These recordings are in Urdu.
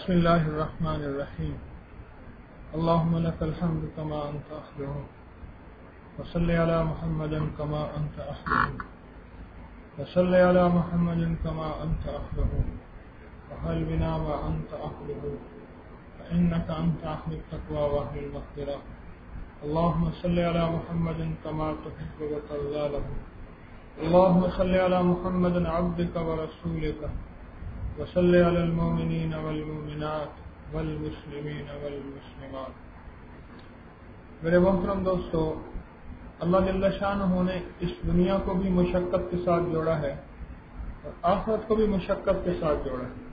بسم الله الرحمن الرحيم اللهم لك الحمد كما أنت أهله وصل على محمد كما أنت أهله وصل على محمد كما أنت أهله وهل بنا وأنت أهله فإنك أنت أهل التقوى وأهل المغفرة اللهم صل على محمد كما تحب وترضى له اللهم صل على محمد عبدك ورسولك وصل على المؤمنين والمؤمنات والمسلمین والمسلمات۔ میرے محترم دوستو، اللہ جل شانہ نے اس دنیا کو بھی مشقت کے ساتھ جوڑا ہے اور آخرت کو بھی مشقت کے ساتھ جوڑا ہے۔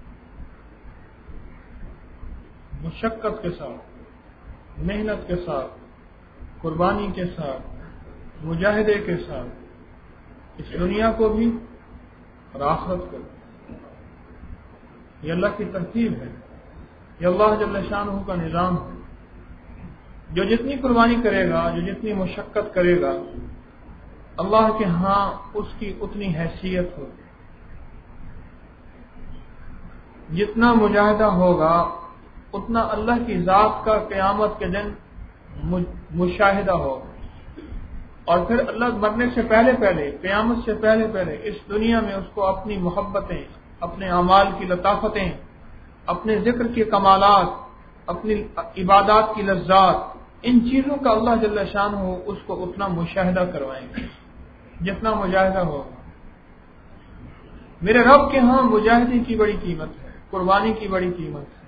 مشقت کے ساتھ، محنت کے ساتھ، قربانی کے ساتھ، مجاہدے کے ساتھ، اس دنیا کو بھی اور آخرت کو بھی۔ یہ اللہ کی ترتیب ہے، یہ اللہ جل شانہ کا نظام ہے۔ جو جتنی قربانی کرے گا، جو جتنی مشقت کرے گا، اللہ کے ہاں اس کی اتنی حیثیت ہوگی۔ جتنا مجاہدہ ہوگا اتنا اللہ کی ذات کا قیامت کے دن مشاہدہ ہوگا، اور پھر اللہ مرنے سے پہلے قیامت سے پہلے اس دنیا میں اس کو اپنی محبتیں، اپنے اعمال کی لطافتیں، اپنے ذکر کے کمالات، اپنی عبادات کی لذات، ان چیزوں کا اللہ جل شانہ اس کو اتنا مشاہدہ کروائیں گے جتنا مجاہدہ ہوگا۔ میرے رب کے ہاں مجاہدے کی بڑی قیمت ہے، قربانی کی بڑی قیمت ہے۔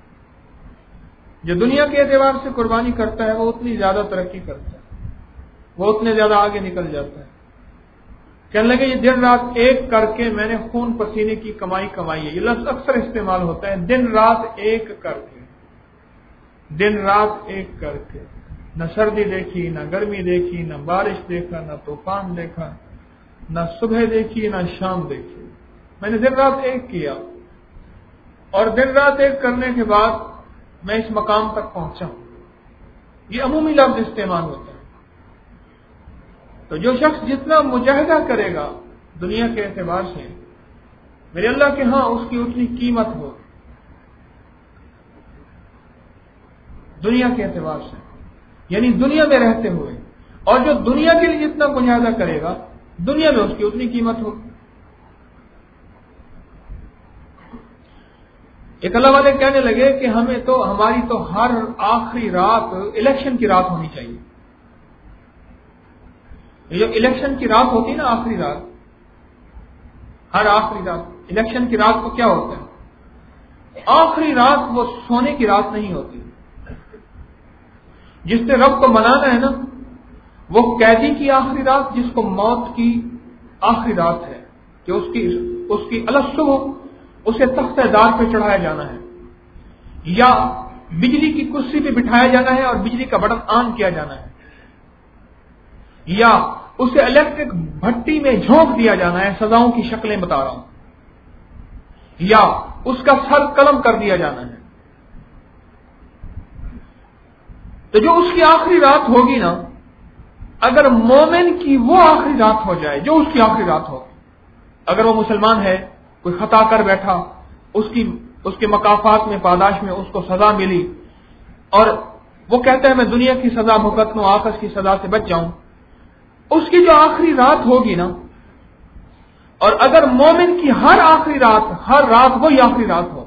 جو دنیا کے اعتبار سے قربانی کرتا ہے وہ اتنی زیادہ ترقی کرتا ہے، وہ اتنے زیادہ آگے نکل جاتا ہے۔ کہنے لگے یہ دن رات ایک کر کے میں نے خون پسینے کی کمائی ہے۔ یہ لفظ اکثر استعمال ہوتا ہے، دن رات ایک کر کے، دن رات ایک کر کے۔ نہ سردی دیکھی، نہ گرمی دیکھی، نہ بارش دیکھا، نہ طوفان دیکھا، نہ صبح دیکھی، نہ شام دیکھی، میں نے دن رات ایک کیا، اور دن رات ایک کرنے کے بعد میں اس مقام تک پہنچا ہوں۔ یہ عمومی لفظ استعمال ہوتا ہے۔ تو جو شخص جتنا مجاہدہ کرے گا دنیا کے اعتبار سے، میرے اللہ کے ہاں اس کی اتنی قیمت ہو دنیا کے اعتبار سے، یعنی دنیا میں رہتے ہوئے، اور جو دنیا کے لیے جتنا مجاہدہ کرے گا دنیا میں اس کی اتنی قیمت ہوگی۔ ایک اللہ والے کہنے لگے کہ ہماری تو ہر آخری رات الیکشن کی رات ہونی چاہیے۔ یہ جو الیکشن کی رات ہوتی ہے نا، آخری رات، ہر آخری رات الیکشن کی رات کو کیا ہوتا ہے؟ آخری رات وہ سونے کی رات نہیں ہوتی۔ جس نے رب کو منانا ہے نا، وہ قیدی کی آخری رات، جس کو موت کی آخری رات ہے کہ اس کی الصبح اسے تختہ دار پہ چڑھایا جانا ہے، یا بجلی کی کرسی پہ بٹھایا جانا ہے اور بجلی کا بٹن آن کیا جانا ہے، یا اسے الیکٹرک بھٹی میں جھونک دیا جانا ہے۔ سزاؤں کی شکلیں بتا رہا ہوں، یا اس کا سر قلم کر دیا جانا ہے۔ تو جو اس کی آخری رات ہوگی نا، اگر مومن کی وہ آخری رات ہو جائے جو اس کی آخری رات ہوگی، اگر وہ مسلمان ہے، کوئی خطا کر بیٹھا، اس کے مکافات میں، پاداش میں اس کو سزا ملی، اور وہ کہتا ہے میں دنیا کی سزا بھگت لوں، آخرت کی سزا سے بچ جاؤں، اس کی جو آخری رات ہوگی نا، اور اگر مومن کی ہر رات وہی آخری رات ہو،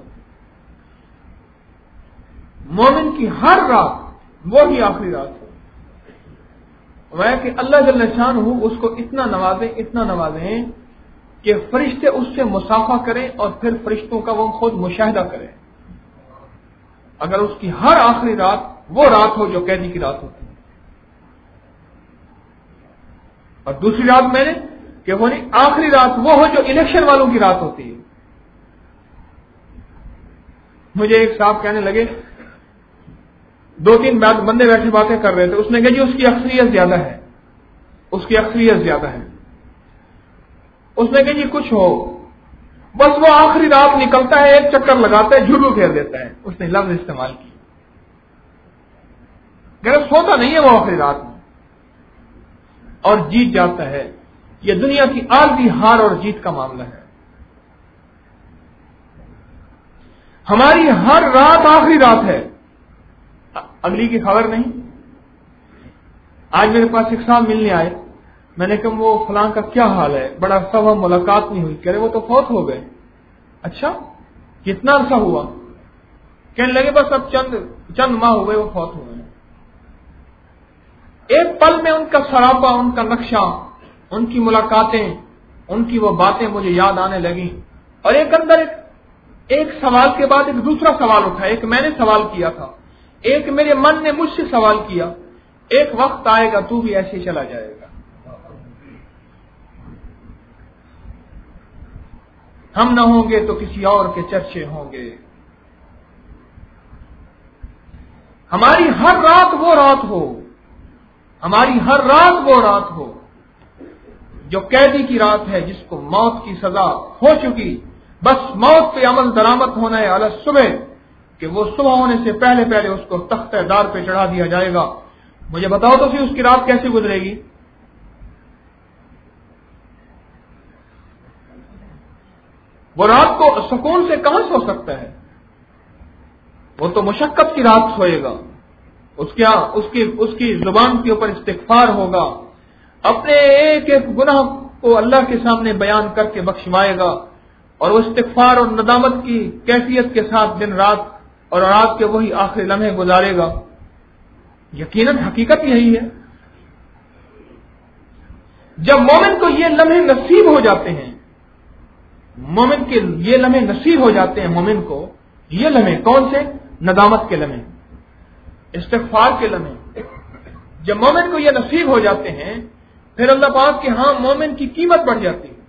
مومن کی ہر رات وہی آخری رات ہو، وہ کہ اللہ جل شانہ اس کو اتنا نوازیں کہ فرشتے اس سے مصافحہ کریں، اور پھر فرشتوں کا وہ خود مشاہدہ کریں، اگر اس کی ہر آخری رات وہ رات ہو جو قیدی کی رات ہوتی ہے۔ اور دوسری رات میں نے کہ وہ نہیں، آخری رات وہ ہو جو الیکشن والوں کی رات ہوتی ہے۔ مجھے ایک صاحب کہنے لگے، 2-3 بندے بیٹھے باتیں کر رہے تھے، اس نے کہا جی اس کی اکثریت زیادہ ہے، اس کی اکثریت زیادہ ہے۔ اس نے کہا جی کچھ ہو، بس وہ آخری رات نکلتا ہے، ایک چکر لگاتا ہے، جھوٹو پھیر دیتا ہے۔ اس نے لفظ استعمال کیا، کہ سوتا نہیں ہے وہ آخری رات میں، اور جیت جاتا ہے۔ یہ دنیا کی عارضی ہار اور جیت کا معاملہ ہے۔ ہماری ہر رات آخری رات ہے، اگلی کی خبر نہیں۔ آج میرے پاس ایک صاحب ملنے آئے، میں نے کہا وہ فلاں کا کیا حال ہے، بڑا عرصہ ہوا ملاقات نہیں ہوئی، کہہ رہے وہ تو فوت ہو گئے۔ اچھا کتنا عرصہ ہوا؟ کہنے لگے بس اب چند ماہ ہوئے وہ فوت ہوئے۔ ایک پل میں ان کا سراپا، ان کا نقشہ، ان کی ملاقاتیں، ان کی وہ باتیں مجھے یاد آنے لگی، اور ایک اندر ایک سوال کے بعد ایک دوسرا سوال اٹھا۔ ایک میں نے سوال کیا تھا، ایک میرے من نے مجھ سے سوال کیا، ایک وقت آئے گا تو بھی ایسے چلا جائے گا، ہم نہ ہوں گے تو کسی اور کے چرچے ہوں گے۔ ہماری ہر رات وہ رات ہو، ہماری ہر رات وہ رات ہو جو قیدی کی رات ہے، جس کو موت کی سزا ہو چکی، بس موت پہ عمل درآمد ہونا ہے علی صبح، کہ وہ صبح ہونے سے پہلے پہلے اس کو تختہ دار پہ چڑھا دیا جائے گا۔ مجھے بتاؤ تو پھر اس کی رات کیسے گزرے گی؟ وہ رات کو سکون سے کہاں سو سکتا ہے؟ وہ تو مشقت کی رات سوئے گا، اس کی زبان کے اوپر استغفار ہوگا، اپنے ایک ایک گناہ کو اللہ کے سامنے بیان کر کے بخشوائے گا، اور وہ استغفار اور ندامت کی کیفیت کے ساتھ دن رات اور رات کے وہی آخری لمحے گزارے گا۔ یقیناً حقیقت یہی ہے۔ جب مومن کو یہ لمحے نصیب ہو جاتے ہیں، مومن کے یہ لمحے نصیب ہو جاتے ہیں، مومن کو یہ لمحے کون سے؟ ندامت کے لمحے، استغفار کے لمحے، جب مومن کو یہ نصیب ہو جاتے ہیں، پھر اللہ پاک کے ہاں مومن کی قیمت بڑھ جاتی ہے۔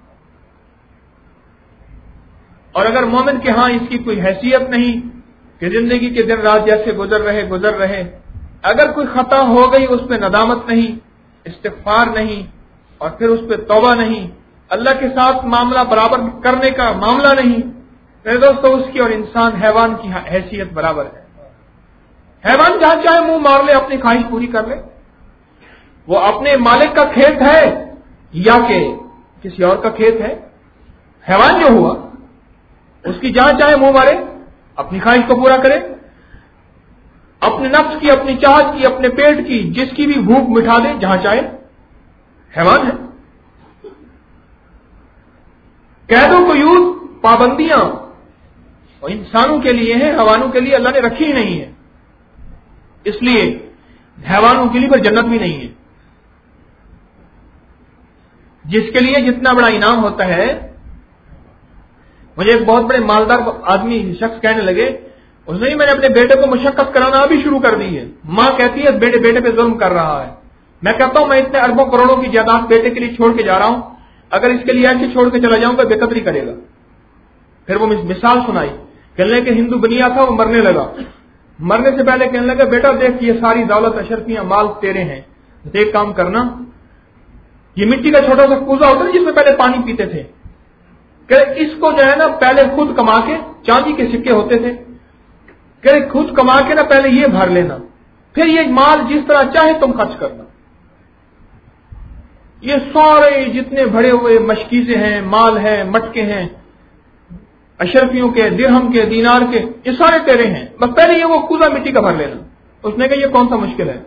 اور اگر مومن کے ہاں اس کی کوئی حیثیت نہیں کہ زندگی کے دن رات جیسے گزر رہے، اگر کوئی خطا ہو گئی اس پہ ندامت نہیں، استغفار نہیں، اور پھر اس پہ توبہ نہیں، اللہ کے ساتھ معاملہ برابر کرنے کا معاملہ نہیں، میرے دوستو اس کی اور انسان حیوان کی حیثیت برابر ہے۔ حیوان جہاں چاہے منہ مار لے، اپنی خواہش پوری کر لے، وہ اپنے مالک کا کھیت ہے یا کہ کسی اور کا کھیت ہے؟ حیوان جو ہوا اس کی جہاں چاہے منہ مارے، اپنی خواہش کو پورا کرے، اپنے نفس کی، اپنی چاہت کی، اپنے پیٹ کی جس کی بھی بھوک مٹھا دے جہاں چاہے، حیوان ہے۔ قید و قیود، پابندیاں وہ انسانوں کے لیے ہیں، حیوانوں کے لیے اللہ نے رکھی ہی نہیں ہے، اس لیے حیوانوں کے لیے پر جنت بھی نہیں ہے۔ جس کے لیے جتنا بڑا انعام ہوتا ہے، مجھے ایک بہت بڑے مالدار آدمی شخص کہنے لگے، اس نے میں نے اپنے بیٹے کو مشقت کرانا ابھی شروع کر دی ہے، ماں کہتی ہے بیٹے پہ ظلم کر رہا ہے، میں کہتا ہوں میں اتنے اربوں کروڑوں کی جائیداد بیٹے کے لیے چھوڑ کے جا رہا ہوں، اگر اس کے لیے ایسے چھوڑ کے چلا جاؤں گا بے قدری کرے گا۔ پھر وہ مثال سنائی، کہنے کہ ہندو بنیا تھا، وہ مرنے لگا، مرنے سے پہلے کہنے لگا بیٹا دیکھ یہ ساری دولت اشرفیاں مال تیرے ہیں، دیکھ کام کرنا، یہ مٹی کا چھوٹا سا کوزہ ہوتا ہے جس میں پہلے پانی پیتے تھے، کہ اس کو جو ہے نا پہلے خود کما کے، چاندی کے سکے ہوتے تھے، کہ خود کما کے نا پہلے یہ بھر لینا، پھر یہ مال جس طرح چاہے تم خرچ کرنا۔ یہ سارے جتنے بھرے ہوئے مشکیزیں ہیں، مال ہیں، مٹکے ہیں، اشرفیوں کے، درہم کے، دینار کے، یہ سارے تیرے ہیں، بس پہلے یہ وہ کوزہ مٹی کا بھر لینا۔ اس نے کہا یہ کون سا مشکل ہے؟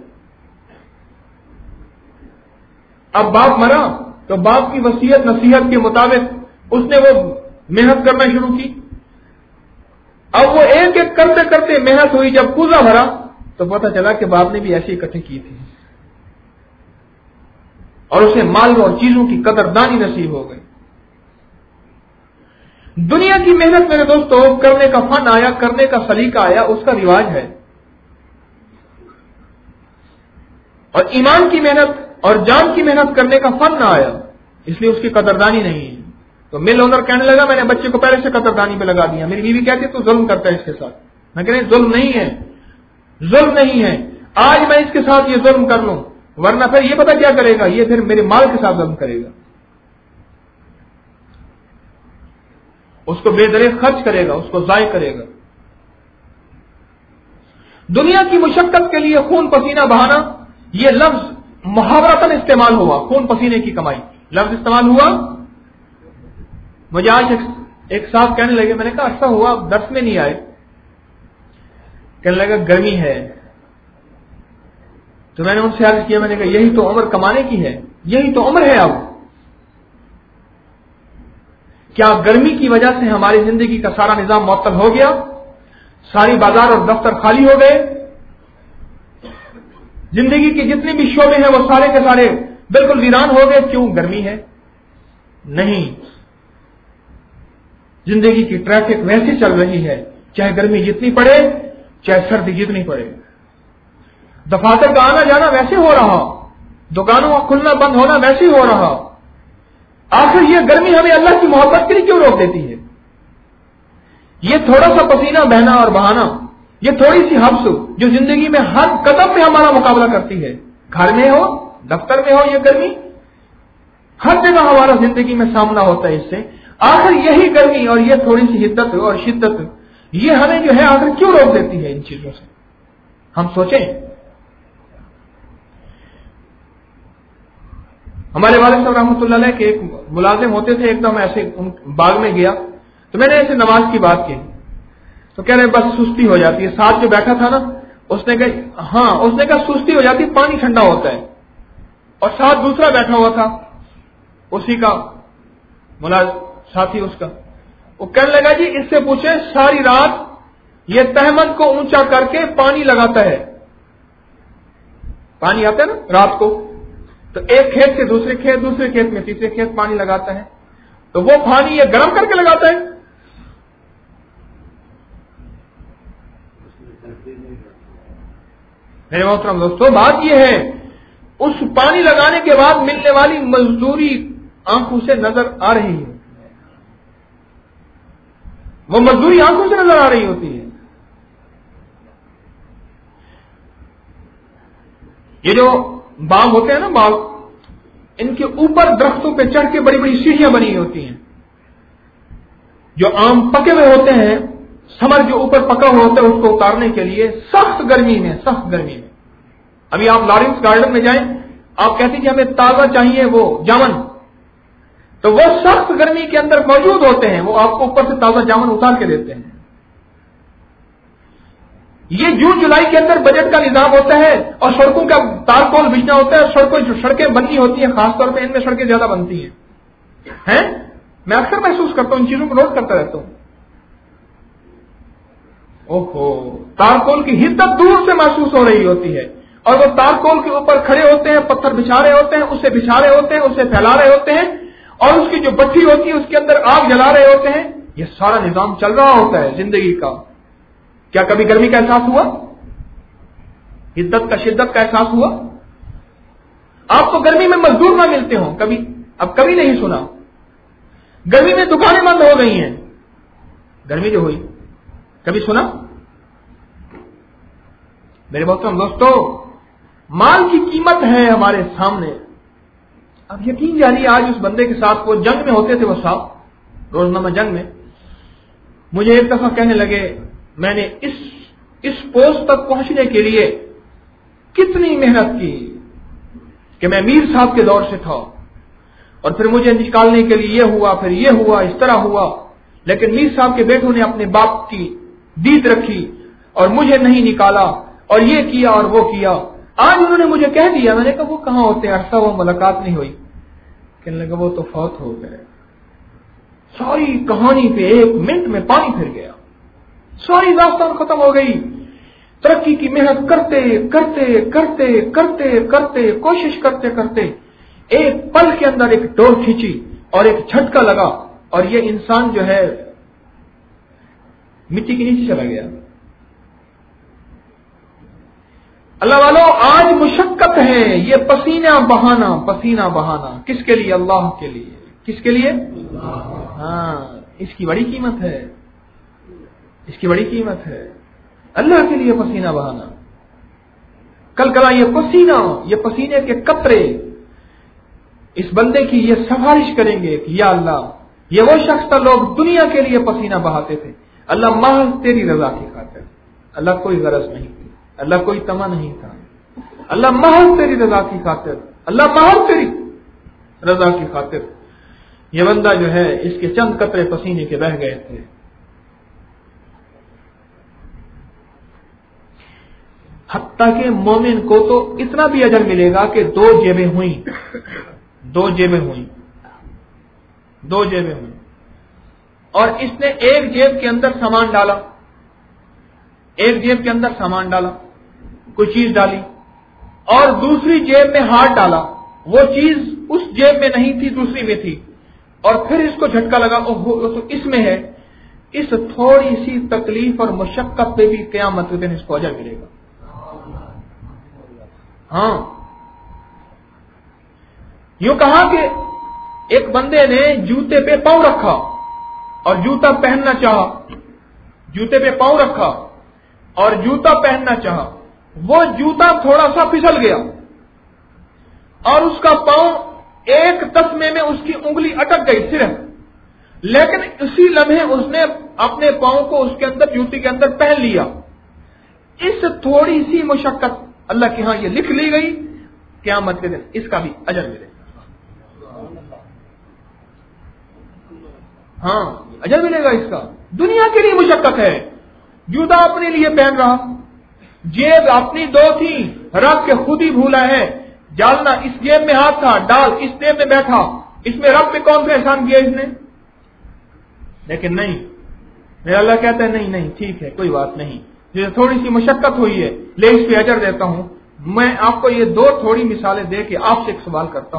اب باپ مرا تو باپ کی وصیت نصیحت کے مطابق اس نے وہ محنت کرنا شروع کی، اب وہ ایک ایک کرتے کرتے محنت ہوئی، جب کوزہ بھرا تو پتہ چلا کہ باپ نے بھی ایسی اکٹھے کی تھی، اور اسے مال اور چیزوں کی قدردانی نصیب ہو گئی۔ دنیا کی محنت میرے دوستو کرنے کا فن آیا، کرنے کا سلیقہ آیا، اس کا رواج ہے، اور ایمان کی محنت اور جان کی محنت کرنے کا فن نہ آیا، اس لیے اس کی قدردانی نہیں ہے۔ تو مل اونر کہنے لگا میں نے بچے کو پہلے سے قدردانی پہ لگا دیا، میری بیوی کہتی تو ظلم کرتا ہے اس کے ساتھ، میں کہنے ظلم نہیں ہے، ظلم نہیں ہے، آج میں اس کے ساتھ یہ ظلم کر لوں، ورنہ پھر یہ پتہ کیا کرے گا، یہ پھر میرے مال کے ساتھ ظلم کرے گا، اس کو بے دریغ خرچ کرے گا، اس کو ضائع کرے گا۔ دنیا کی مشقت کے لیے خون پسینہ بہانا، یہ لفظ محاورتاً استعمال ہوا، خون پسینے کی کمائی لفظ استعمال ہوا۔ مجھے آج ایک صاحب کہنے لگے, میں نے کہا اچھا ہوا آپ درس میں نہیں آئے. کہنے لگا گرمی ہے. تو میں نے ان سے عرض کیا, میں نے کہا یہی تو عمر کمانے کی ہے, یہی تو عمر ہے. اب کیا گرمی کی وجہ سے ہماری زندگی کا سارا نظام معطل ہو گیا؟ ساری بازار اور دفتر خالی ہو گئے؟ زندگی کے جتنے بھی شعبے ہیں وہ سارے کے سارے بالکل ویران ہو گئے. کیوں؟ گرمی ہے؟ نہیں, زندگی کی ٹریفک ویسی چل رہی ہے, چاہے گرمی جتنی پڑے چاہے سردی جتنی پڑے. دفاتر کا آنا جانا ویسے ہو رہا, دکانوں کا کھلنا بند ہونا ویسے ہو رہا. آخر یہ گرمی ہمیں اللہ کی محبت کے لیے کیوں روک دیتی ہے؟ یہ تھوڑا سا پسینہ بہنا اور بہانا, یہ تھوڑی سی حبس جو زندگی میں ہر قدم پہ ہمارا مقابلہ کرتی ہے, گھر میں ہو دفتر میں ہو, یہ گرمی ہر جگہ ہمارا زندگی میں سامنا ہوتا ہے اس سے. آخر یہی گرمی اور یہ تھوڑی سی حدت اور شدت یہ ہمیں جو ہے آخر کیوں روک دیتی ہے ان چیزوں سے؟ ہم سوچیں. ہمارے والد صاحب رحمۃ اللہ علیہ کے ایک ملازم ہوتے تھے, ایک دم ایسے باغ میں گیا تو میں نے ایسے نماز کی بات کی تو کہہ رہے بس سستی ہو جاتی ہے. ساتھ جو بیٹھا تھا نا اس نے کہا ہاں, اس نے کہا سستی ہو جاتی ہے, پانی ٹھنڈا ہوتا ہے. اور ساتھ دوسرا بیٹھا ہوا تھا اسی کا ملازم ساتھی اس کا, وہ کہنے لگا جی اس سے پوچھیں ساری رات یہ تہمت کو اونچا کر کے پانی لگاتا ہے. پانی آتا ہے نا رات کو, تو ایک کھیت سے دوسرے کھیت, دوسرے کھیت میں تیسرے کھیت پانی لگاتا ہے, تو وہ پانی یہ گرم کر کے لگاتا ہے. میرے محترم دوستو بات یہ ہے, اس پانی لگانے کے بعد ملنے والی مزدوری آنکھوں سے نظر آ رہی ہے, وہ مزدوری آنکھوں سے نظر آ رہی ہوتی ہے. یہ جو باغ ہوتے ہیں نا باغ, ان کے اوپر درختوں پہ چڑھ کے بڑی بڑی سیڑھیاں بنی ہوتی ہیں. جو آم پکے ہوئے ہوتے ہیں, ثمر جو اوپر پکا ہوا ہوتا ہے اس کو اتارنے کے لیے سخت گرمی میں ابھی آپ لارنس گارڈن میں جائیں, آپ کہتے ہیں کہ ہمیں تازہ چاہیے وہ جامن, تو وہ سخت گرمی کے اندر موجود ہوتے ہیں, وہ آپ کو اوپر سے تازہ جامن اتار کے دیتے ہیں. یہ جون جولائی کے اندر بجٹ کا نظام ہوتا ہے اور سڑکوں کا تارکول بچنا ہوتا ہے. جو سڑکیں بنی ہوتی ہیں خاص طور پہ ان میں سڑکیں زیادہ بنتی ہیں. میں اکثر محسوس کرتا ہوں, ان چیزوں کو نوٹ کرتا رہتا ہوں. اوہو, تارکول کی حدت دور سے محسوس ہو رہی ہوتی ہے, اور وہ تارکول کے اوپر کھڑے ہوتے ہیں, پتھر بچھا رہے ہوتے ہیں, اسے بچھا رہے ہوتے ہیں, اسے پھیلا رہے ہوتے ہیں, اور اس کی جو بٹھی ہوتی ہے اس کے اندر آگ جلا رہے ہوتے ہیں. یہ سارا نظام چل رہا ہوتا ہے زندگی کا. کیا کبھی گرمی کا احساس ہوا؟ حدت کا شدت کا احساس ہوا؟ آپ کو گرمی میں مزدور نہ ملتے ہوں کبھی؟ اب کبھی نہیں سنا. گرمی میں دکانیں بند ہو گئی ہیں, گرمی جو ہوئی کبھی سنا؟ میرے محترم دوستو, مال کی قیمت ہے ہمارے سامنے. اب یقین جانیے آج اس بندے کے ساتھ وہ جنگ میں ہوتے تھے, وہ صاحب روزنامہ جنگ میں مجھے ایک دفعہ کہنے لگے میں نے اس پوسٹ تک پہنچنے کے لیے کتنی محنت کی کہ میں میر صاحب کے دور سے تھا, اور پھر مجھے نکالنے کے لیے یہ ہوا, پھر یہ ہوا, اس طرح ہوا, لیکن میر صاحب کے بیٹوں نے اپنے باپ کی دید رکھی اور مجھے نہیں نکالا, اور یہ کیا اور وہ کیا. آج انہوں نے مجھے کہہ دیا, میں نے کہا وہ کہاں ہوتے ہیں, عرصہ وہ ملاقات نہیں ہوئی. کہنے لگا وہ تو فوت ہو گئے. ساری کہانی پہ ایک منٹ میں پانی پھر گیا, ساری داستان ختم ہو گئی. ترقی کی محنت کرتے کرتے کرتے کرتے کرتے کوشش کرتے کرتے ایک پل کے اندر ایک ڈور کھینچی اور ایک جھٹکا لگا, اور یہ انسان جو ہے مٹی کے نیچے چلا گیا. اللہ والوں, آج مشقت ہے, یہ پسینہ بہانا کس کے لیے؟ اللہ کے لیے. کس کے لیے؟ ہاں, اس کی بڑی قیمت ہے, اس کی بڑی قیمت ہے. اللہ کے لیے پسینہ بہانا. کل کلا یہ پسینے کے قطرے اس بندے کی یہ سفارش کریں گے کہ یا اللہ, یہ وہ شخص تھا لوگ دنیا کے لیے پسینہ بہاتے تھے, اللہ محض تیری رضا کی خاطر. اللہ کوئی غرض نہیں تھی, اللہ کوئی تما نہیں تھا, اللہ محض تیری رضا کی خاطر, اللہ محض تیری رضا کی خاطر یہ بندہ جو ہے اس کے چند قطرے پسینے کے بہ گئے تھے. حتیٰ کہ مومن کو تو اتنا بھی اجر ملے گا کہ دو جیبیں ہوئیں اور اس نے ایک جیب کے اندر سامان ڈالا, کوئی چیز ڈالی, اور دوسری جیب میں ہاتھ ڈالا, وہ چیز اس جیب میں نہیں تھی, دوسری میں تھی, اور پھر اس کو جھٹکا لگا تو اس میں ہے. اس تھوڑی سی تکلیف اور مشقت پہ بھی قیامت کے دن اس کو اجر ملے گا. ہاں, یوں کہا کہ ایک بندے نے جوتے پہ پاؤں رکھا اور جوتا پہننا چاہا, وہ جوتا تھوڑا سا پھسل گیا اور اس کا پاؤں ایک تسمے میں اس کی انگلی اٹک گئی صرف, لیکن اسی لمحے اس نے اپنے پاؤں کو اس کے اندر جوتی کے اندر پہن لیا. اس تھوڑی سی مشقت اللہ کے ہاں یہ لکھ لی گئی, قیامت کے دن اس کا بھی اجر ملے گا. ہاں, اجر ملے گا اس کا. دنیا کے لیے مشقت ہے, جوتا اپنے لیے پہن رہا, جیب اپنی دو تھی, رب کے خود ہی بھولا ہے, ڈالنا اس جیب میں ہاتھ تھا, ڈال اس جیب میں بیٹھا, اس میں رب پہ کون سا احسان کیا اس نے؟ لیکن نہیں, میرا اللہ کہتا ہے نہیں ٹھیک ہے, کوئی بات نہیں, تھوڑی سی مشقت ہوئی ہے, لے اس پہ اجر دیتا ہوں. میں آپ کو یہ دو تھوڑی مثالیں دے کے آپ سے ایک سوال کرتا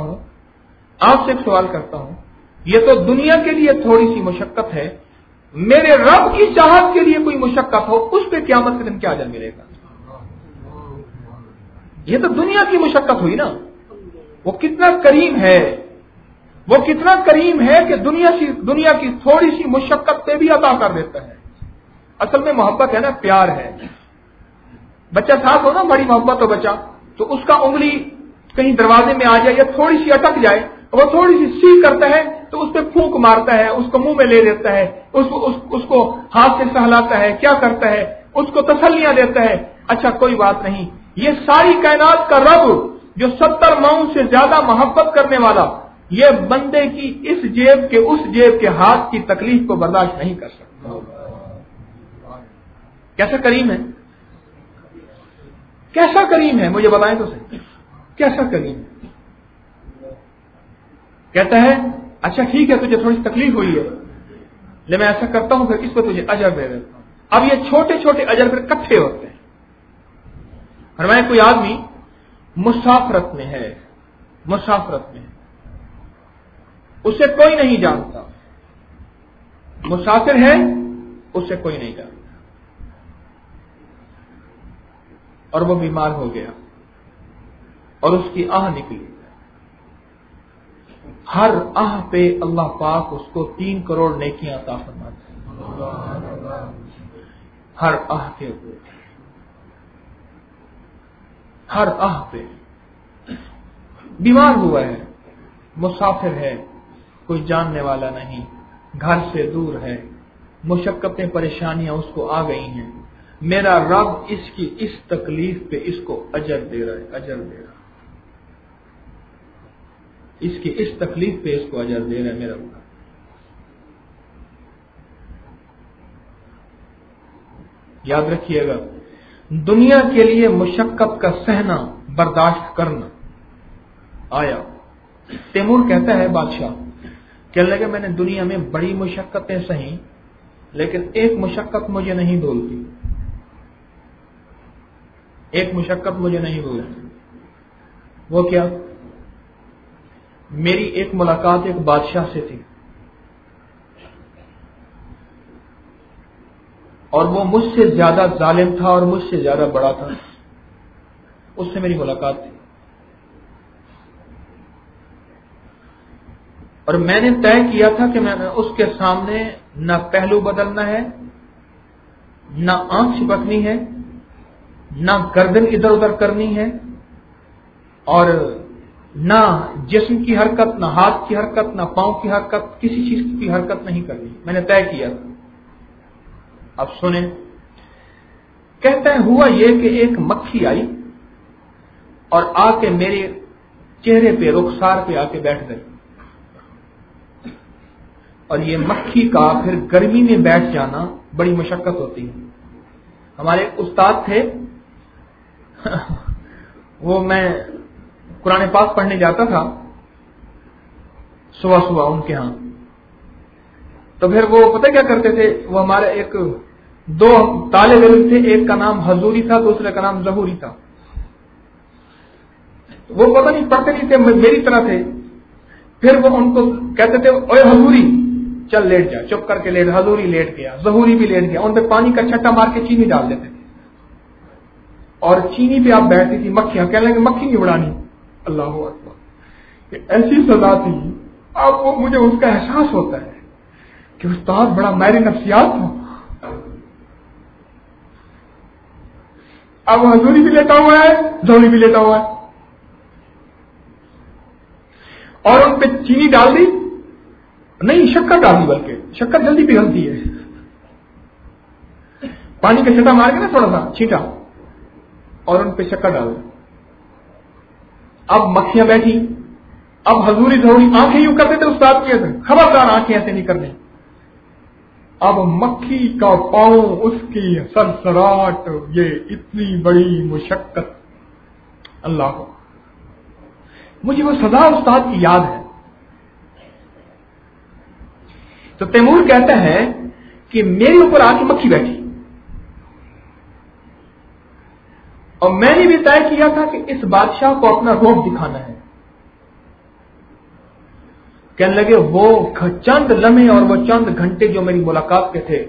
ہوں. یہ تو دنیا کے لیے تھوڑی سی مشقت ہے, میرے رب کی چاہت کے لیے کوئی مشقت ہو, اس پہ قیامت کے دن کیا اجر ملے گا؟ یہ تو دنیا کی مشقت ہوئی نا. وہ کتنا کریم ہے کہ دنیا کی تھوڑی سی مشقت پہ بھی عطا کر دیتا ہے. اصل میں محبت ہے نا, پیار ہے. بچہ ساتھ ہو نا, بڑی محبت ہو بچہ, تو اس کا انگلی کہیں دروازے میں آ جائے یا تھوڑی سی اٹک جائے, وہ تھوڑی سی سیکھ کرتا ہے تو اس پہ پھونک مارتا ہے, اس کو منہ میں لے لیتا ہے, اس کو ہاتھ سے سہلاتا ہے, کیا کرتا ہے, اس کو تسلیاں دیتا ہے. اچھا کوئی بات نہیں, یہ ساری کائنات کا رب جو 70 ماؤں سے زیادہ محبت کرنے والا, یہ بندے کی اس جیب کے ہاتھ کی تکلیف کو برداشت نہیں کر سکتا. کیسا کریم ہے, مجھے بتائیں تو صحیح, کیسا کریم ہے. کہتا ہے اچھا ٹھیک ہے, تجھے تھوڑی تکلیف ہوئی ہے, لے میں ایسا کرتا ہوں, پھر اس پہ تجھے اجر دے دیتا ہوں. اب یہ چھوٹے چھوٹے اجر پھر اکٹھے ہوتے ہیں. فرمایا کوئی آدمی مسافرت میں ہے, اسے کوئی نہیں جانتا, مسافر ہے, اسے کوئی نہیں جانتا, اور وہ بیمار ہو گیا اور اس کی آہ نکلی. ہر آہ پہ اللہ پاک اس کو 3 کروڑ نیکیاں عطا فرماتے ہیں. ہر آہ کے اوپر, ہر آہ پہ. بیمار ہوا ہے, مسافر ہے, کوئی جاننے والا نہیں, گھر سے دور ہے, مشقتیں پریشانیاں اس کو آ گئی ہیں, میرا رب اس کی اس تکلیف پہ اس کو اجر دے رہا ہے, اس کی اس تکلیف پہ اس کو اجر دے رہا ہے میرا رب. یاد رکھیے گا, دنیا کے لیے مشقت کا سہنا, برداشت کرنا آیا. تیمور کہتا ہے بادشاہ, کہنے لگا میں نے دنیا میں بڑی مشقتیں سہیں, لیکن ایک مشقت مجھے نہیں بھولتی, وہ کیا؟ میری ایک ملاقات ایک بادشاہ سے تھی, اور وہ مجھ سے زیادہ ظالم تھا اور مجھ سے زیادہ بڑا تھا. اس سے میری ملاقات تھی, اور میں نے طے کیا تھا کہ میں اس کے سامنے نہ پہلو بدلنا ہے, نہ آنکھ چھپکنی ہے, نہ گردن ادھر ادھر کرنی ہے, اور نہ جسم کی حرکت, نہ ہاتھ کی حرکت, نہ پاؤں کی حرکت, کسی چیز کی حرکت نہیں کرنی. میں نے طے کیا تھا. اب سنیں, کہتا ہے ہوا یہ کہ ایک مکھی آئی اور آ کے میرے چہرے پہ, رخسار پہ آ کے بیٹھ گئی. اور یہ مکھی کا پھر گرمی میں بیٹھ جانا بڑی مشقت ہوتی ہے. ہمارے استاد تھے وہ میں قرآن پاک پڑھنے جاتا تھا صبح ان کے ہاں. تو پھر وہ پتہ کیا کرتے تھے, وہ ہمارے ایک دو طالب علم تھے, ایک کا نام حضوری تھا دوسرے کا نام ظہوری تھا. وہ پتہ نہیں پڑھتے نہیں تھے, میری طرح تھے. پھر وہ ان کو کہتے تھے اوے حضوری چل لیٹ جا, چپ کر کے لیٹ. حضوری لیٹ گیا, ظہوری بھی لیٹ گیا. ان پہ پانی کا چھٹا مار کے چینی ڈال دیتے تھے اور چینی پہ آپ بیٹھتی تھی مکھیاں. کہنے لگے مکھی نہیں اڑانی. اللہ اکبر, ایسی سزا تھی. اب وہ مجھے اس کا احساس ہوتا ہے کہ استاد بڑا ماہر نفسیات ہو. اب حضوری بھی لیتا ہوا ہے, ظہوری بھی لیتا ہوا ہے, اور ان پہ چینی ڈال دی. نہیں, شکر ڈال دی, بلکہ شکر جلدی پگھلتی ہے. پانی کا چھٹا مار کے نا تھوڑا سا چھینٹا اور ان پہ شکر ڈال دی. اب مکھیاں بیٹھی. اب حضوری ظہوری آنکھیں یوں کرتے تھے استاد کی, خبردار آنکھیں ایسے نہیں کرنے. اب مکھی کا پاؤں, اس کی سرسراہٹ, یہ اتنی بڑی مشقت. اللہ کو مجھے وہ سزا استاد کی یاد ہے. تو تیمور کہتا ہے کہ میرے اوپر آ کے مکھی بیٹھی اور میں نے بھی طے کیا تھا کہ اس بادشاہ کو اپنا روب دکھانا ہے. کہنے لگے وہ چند لمحے اور وہ چند گھنٹے جو میری ملاقات کے تھے,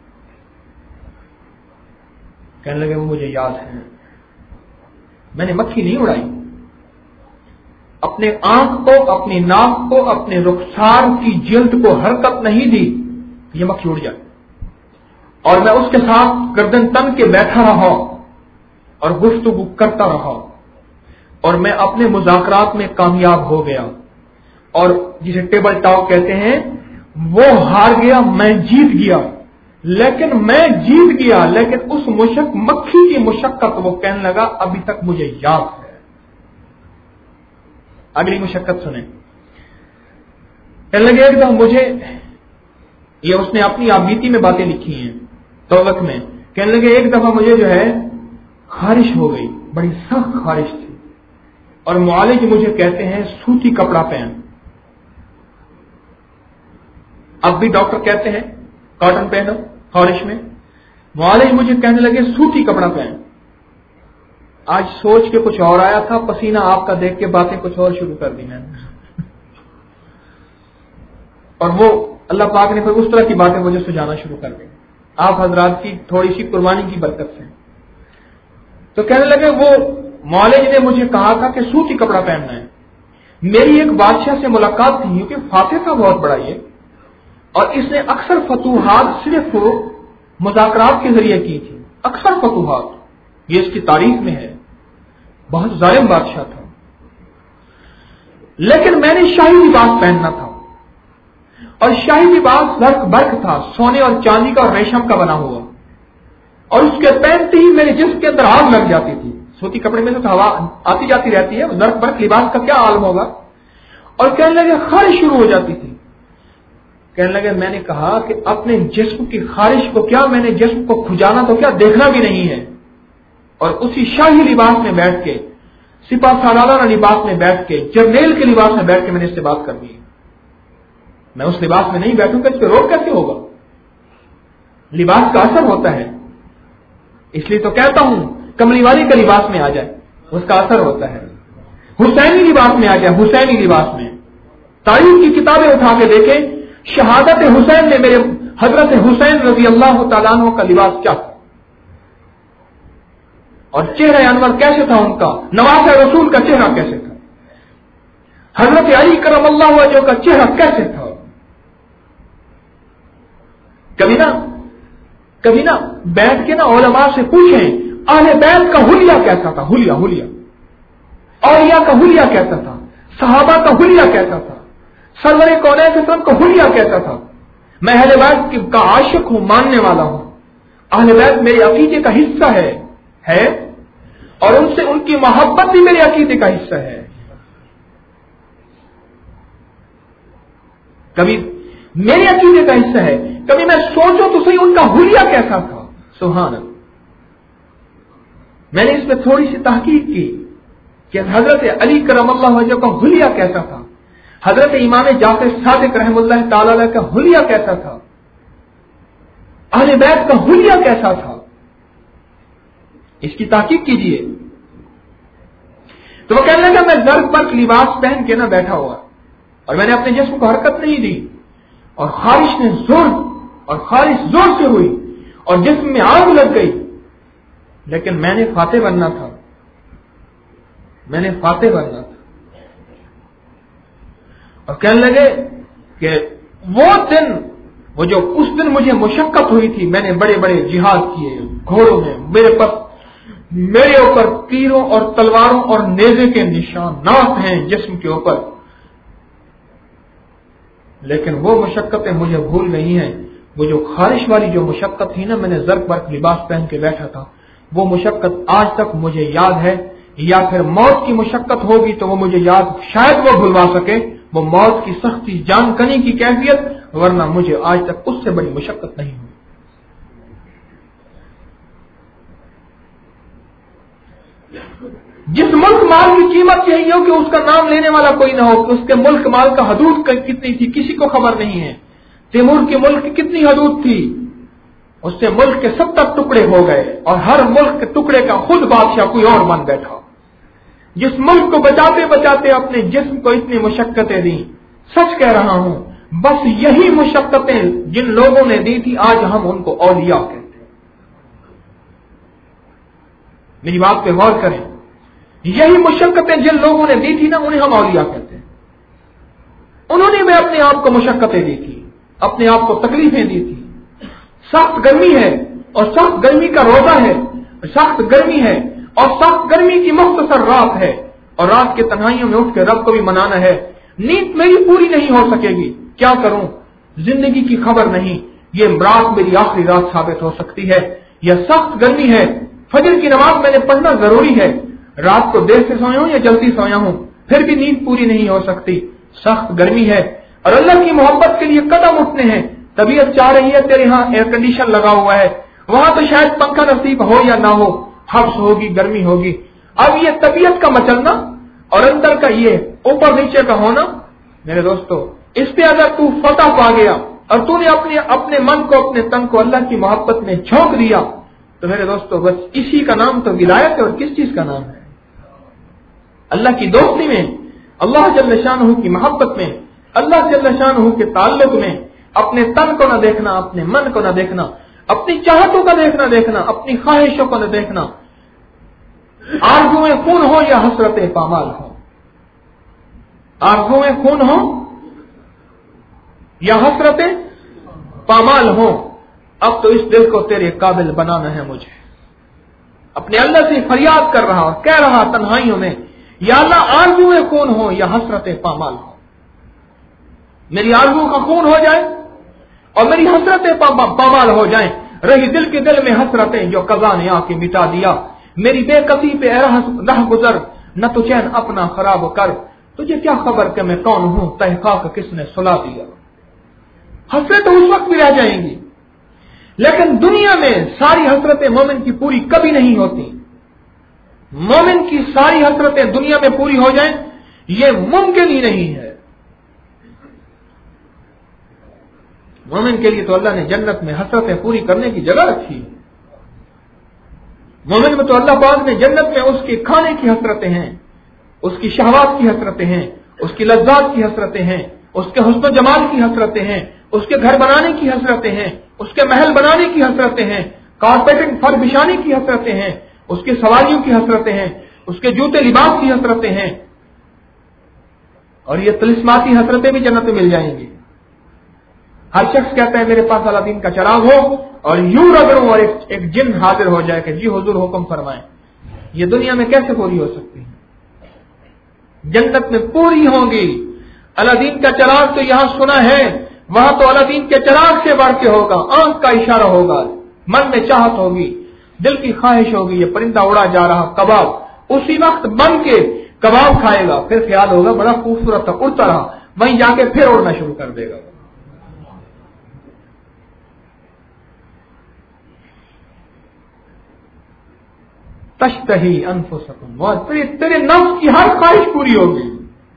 کہنے لگے وہ مجھے یاد ہے. میں نے مکھی نہیں اڑائی, اپنے آنکھ کو, اپنی ناک کو, اپنے رخسار کی جلد کو حرکت نہیں دی یہ مکھی اڑ جائے. اور میں اس کے ساتھ گردن تن کے بیٹھا رہا اور گفتگو کرتا رہا, اور میں اپنے مذاکرات میں کامیاب ہو گیا. اور جسے ٹیبل ٹاک کہتے ہیں, وہ ہار گیا, میں جیت گیا. لیکن میں جیت گیا, لیکن اس مکھی کی مشقت, وہ کہنے لگا ابھی تک مجھے یاد ہے. اگلی مشقت سنیں. کہنے لگے ایک دم مجھے, یہ اس نے اپنی آبیتی میں باتیں لکھی ہیں دولت میں. کہنے لگے ایک دفعہ مجھے جو ہے خارش ہو گئی, بڑی سخت خارش تھی, اور معالج مجھے کہتے ہیں سوتی کپڑا پہن. اب بھی ڈاکٹر کہتے ہیں کاٹن پہنو خارش میں. معالج مجھے کہنے لگے سوتی کپڑا پہن. آج سوچ کے کچھ اور آیا تھا, پسینہ آپ کا دیکھ کے باتیں کچھ اور شروع کر دی میں نے. اور وہ اللہ پاک نے پھر اس طرح کی باتیں مجھے سجانا شروع کر دی آپ حضرات کی تھوڑی سی قربانی کی برکت سے. تو کہنے لگے وہ معالج نے مجھے کہا تھا کہ سوتی کپڑا پہننا ہے. میری ایک بادشاہ سے ملاقات تھی, کیونکہ فاتح تھا بہت بڑا یہ, اور اس نے اکثر فتوحات صرف مذاکرات کے ذریعے کی تھی. اکثر فتوحات, یہ اس کی تاریخ میں ہے. بہت ظالم بادشاہ تھا. لیکن میں نے شاہی لباس پہننا تھا, اور شاہی لباس زرق برق تھا, سونے اور چاندی کا اور ریشم کا بنا ہوا, اور اس کے پہنتے ہی میرے جسم کے اندر آگ لگ جاتی تھی. سوتی کپڑے میں سے ہوا آتی جاتی رہتی ہے, زرق برق لباس کا کیا عالم ہوگا. اور کہنے لگے خارش شروع ہو جاتی تھی. کہنے لگے میں نے کہا کہ اپنے جسم کی خارش کو کیا, میں نے جسم کو کھجانا تو کیا دیکھنا بھی نہیں ہے. اور اسی شاہی لباس میں بیٹھ کے, سپاہ سالارانہ لباس میں بیٹھ کے, جرنیل کے لباس میں بیٹھ کے میں نے اس سے بات کر دی. میں اس لباس میں نہیں بیٹھوں گا, اس پہ روک کیسے ہوگا. لباس کا اثر ہوتا ہے, اس لیے تو کہتا ہوں کملی والی کا لباس میں آ جائے, اس کا اثر ہوتا ہے. حسینی لباس میں آ جائے, حسینی لباس میں. تاریخ کی کتابیں اٹھا کے دیکھیں, شہادت حسین نے میرے حضرت حسین رضی اللہ تعالیٰ عنہ کا لباس کیا تھا, اور چہرہ انور کیسے تھا ان کا, نواز رسول کا چہرہ کیسے تھا, حضرت علی کرم اللہ وجہ کا چہرہ کیسے تھا. کبھی نا بیٹھ کے نا علماء سے پوچھیں اہل بیت کا حلیہ کیسا تھا. حلیہ اولیاء کا حلیہ کیسا تھا, صحابہ کا حلیہ کیسا تھا, سرور کونین صلی اللہ علیہ وسلم کا حلیہ کیسا تھا. میں اہل بیت کا عاشق ہوں, ماننے والا ہوں. اہل بیت میرے عقیدے کا حصہ ہے, اور ان سے ان کی محبت بھی میرے عقیدے کا حصہ ہے. کبھی मेरे अकीदे का हिस्सा है। कभी मैं सोचूं तो सही उनका हुलिया कैसा था। सुभान अल्लाह। मैंने इस पर थोड़ी सी तहकीक की कि हजरत अली करमल्लाहु वजह का हुलिया कैसा था, हजरत इमाम जाफर सादिक रहमतुल्लाह ताला का हुलिया कैसा था, अहले बैत का हुलिया कैसा था, इसकी तहकीक कीजिए। तो वो कहने लगा मैं जर्ब पर लिबास पहन के ना बैठा हुआ और मैंने अपने जिस्म को हरकत नहीं दी और खारिश जोर से हुई और जिस्म में आग लग गई, लेकिन मैंने फातेह बनना था। और कहने लगे कि उस दिन मुझे मुशक्कत हुई थी, मैंने बड़े बड़े जिहाद किए घोड़ों में, मेरे ऊपर तीरों और तलवारों और नेज़े के निशानात हैं जिस्म के ऊपर, लेकिन वो मुशक्कतें मुझे भूल गई हैं। वो जो खारिश वाली जो मुशक्कत थी ना, मैंने जर्ब पर लिबास पहन के बैठा था, वो मुशक्कत आज तक मुझे याद है। या फिर मौत की मुशक्कत होगी तो वो मुझे याद, शायद वो भुलवा सके वो मौत की सख्ती, जानकनी की कैफियत, वरना मुझे आज तक उससे बड़ी मुशक्कत नहीं हुई। जिस मुल्क माल की कीमत यही हो कि उसका नाम लेने वाला कोई ना हो, कि उसके मुल्क माल का हदूद कितनी थी किसी को खबर नहीं है। तैमूर के मुल्क की कितनी हदूद थी, उससे मुल्क के 70 टुकड़े हो गए और हर मुल्क के टुकड़े का खुद बादशाह कोई और बन बैठा। जिस मुल्क को बचाते बचाते अपने जिस्म को इतनी मुशक्कतें दी, सच कह रहा हूं, बस यही मुशक्कतें जिन लोगों ने दी थी आज हम उनको औलिया कहते हैं। मेरी बात पे गौर करें, यही मुशक्कतें जिन लोगों ने दी थी ना, उन्हें हम औलिया कहते हैं। उन्होंने भी अपने आप को मुशक्कतें दी थी, अपने आप को तकलीफें दी थी। सख्त गर्मी है और सख्त गर्मी का रोजा है, सख्त गर्मी है और सख्त गर्मी की मुख्तसर रात है और रात के तन्हाइयों में उठ के रब को भी मनाना है। नींद मेरी पूरी नहीं हो सकेगी, क्या करूं, जिंदगी की खबर नहीं, ये रात मेरी आखिरी रात साबित हो सकती है। यह सख्त गर्मी है, फजर की नमाज मैंने पढ़ना जरूरी है, रात को देर से सोया हूं या जल्दी सोया हूं, फिर भी नींद पूरी नहीं हो सकती। सख्त गर्मी है और अल्लाह की मोहब्बत के लिए कदम उठने हैं। तबीयत चाह रही है, तेरे यहां एयर कंडीशन लगा हुआ है, वहां तो शायद पंखा नसीब हो या ना हो, हब्स होगी, गर्मी होगी। अब ये तबीयत का मचलना और अंदर का ये ऊपर नीचे का होना, मेरे दोस्तों, इस पे अगर तू फतह पा गया और तूने अपने मन को, अपने तन को अल्लाह की मोहब्बत में झोंक दिया, तो मेरे दोस्तों बस इसी का नाम तो विलायत है। और किस चीज का नाम है? अल्लाह की दोस्ती में, अल्लाह जल्ल शानहू की मोहब्बत में, अल्लाह जल्ल शानहू के ताल्लुक में अपने तन को न देखना, अपने मन को न देखना, अपनी चाहतों का देखना, अपनी ख्वाहिशों को न देखना। आरज़ूएं खून हो या हसरतें पामाल हो, आरज़ूएं खून हो या हसरतें पामाल हो, अब तो इस दिल को तेरे काबिल बनाना है मुझे। अपने अल्लाह से फरियाद कर रहा और कह रहा तन्हाइयों में, या अल्लाह आरज़ूएं खून हो या हसरतें पामाल हो, मेरी आरज़ू का खून हो जाए और मेरी हसरतें पामाल हो जाएं। रही दिल के दिल में हसरतें जो कज़ा ने आके मिटा दिया, मेरी बेकसी पे राह गुजर, न तो चैन अपना खराब कर, तुझे क्या खबर कि मैं कौन हूं, तहक़ाक़ किसने सुला दिया। हसरतें उस वक्त भी रह जाएंगी, लेकिन दुनिया में सारी हसरतें मोमिन की पूरी कभी नहीं होती। मोमिन की सारी हसरतें दुनिया में पूरी हो जाएं, ये मुमकिन ही नहीं है। मोमिन के लिए तो अल्लाह ने जन्नत में हसरतें पूरी करने की जगह रखी है। मोमिन में तो अल्लाह पाक ने जन्नत में उसके खाने की हसरतें हैं, उसकी शहवात की हसरतें हैं, उसकी लज्जात की हसरतें हैं, उसके हुस्न जमाल की हसरतें हैं, उसके घर बनाने की हसरतें हैं, उसके महल बनाने की हसरतें हैं, कारपेटिंग फर बिछाने की हसरतें हैं, उसके सवारियों की हसरतें हैं, उसके जूते लिबास की हसरतें हैं। और ये तिलिस्माती हसरतें भी जन्नत में मिल जाएंगी। हर शख्स कहता है मेरे पास अलादीन का चिराग हो और यूं रगड़ूं और एक जिन हाजिर हो जाए कि जी हुजूर हुक्म फरमाएं। ये दुनिया में कैसे पूरी हो सकती है? जन्नत में पूरी होंगी। अलादीन का चिराग तो यहां सुना है, वहां तो अलादीन के चिराग से बढ़ के होगा। आंख का इशारा होगा, मन में चाहत होगी, दिल की ख्वाहिश होगी, ये परिंदा उड़ा जा रहा कबाब, उसी वक्त बन के कबाब खाएगा, फिर ख्याल होगा बड़ा खूबसूरत था, उड़ता रहा, वहीं जाके फिर उड़ना शुरू कर देगा। तश्तही अनफुसकुम मौत, तेरे नफ्स की हर ख्वाहिश पूरी होगी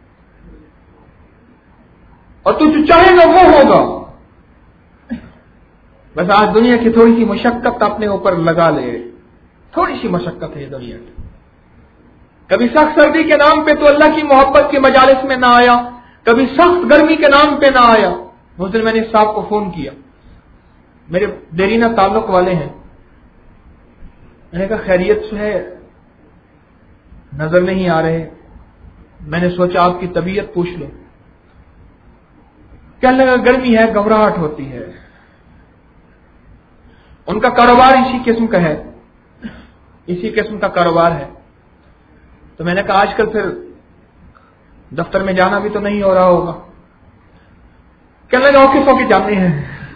और तू जो चाहेगा वो होगा। बस आज दुनिया की थोड़ी सी मशक्कत अपने ऊपर लगा ले, थोड़ी सी मशक्कत है दुनिया की। कभी सख्त सर्दी के नाम पे तो अल्लाह की मोहब्बत के मजालिस में ना आया, कभी सख्त गर्मी के नाम पे ना आया। उस दिन मैंने साहब को फोन किया, मेरे देरीना ताल्लुक वाले हैं, मैंने कहा खैरियत से है, नजर नहीं आ रहे, मैंने सोचा आपकी तबीयत पूछ लो। कहने लगा गर्मी है, घबराहट होती है। उनका कारोबार इसी किस्म का है, इसी किस्म का कारोबार है। तो मैंने कहा आजकल फिर दफ्तर में जाना भी तो नहीं हो रहा होगा। कहने लगा ऑफिस ऑफिस जाने हैं,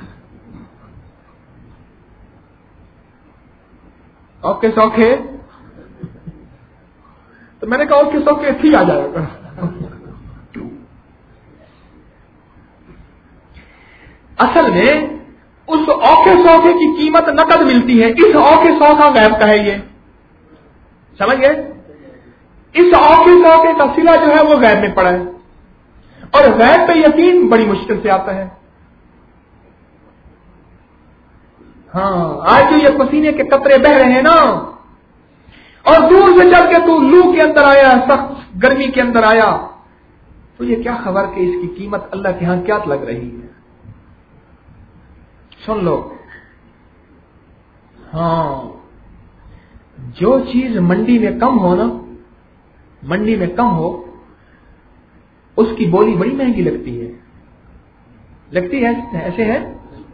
ऑफिस औखे। तो मैंने कहा ऑफिस औखे ठीक आ जाएगा। असल में उस औखे सौखे की कीमत नकद मिलती है, इस औखे सौखा गैब का है। ये समझ गए? इस औखे सौखे का सिला जो है वो गैब में पड़ा है, और गैब पे यकीन बड़ी मुश्किल से आता है। हाँ, आज जो ये पसीने के कतरे बह रहे हैं ना, और दूर से चल के तू लू के अंदर आया, सख्त गर्मी के अंदर आया, तो ये क्या खबर कि इसकी कीमत अल्लाह के यहां क्या लग रही है। सुन लो, हाँ, जो चीज मंडी में कम हो ना, मंडी में कम हो, उसकी बोली बड़ी महंगी लगती है। लगती है, ऐसे है।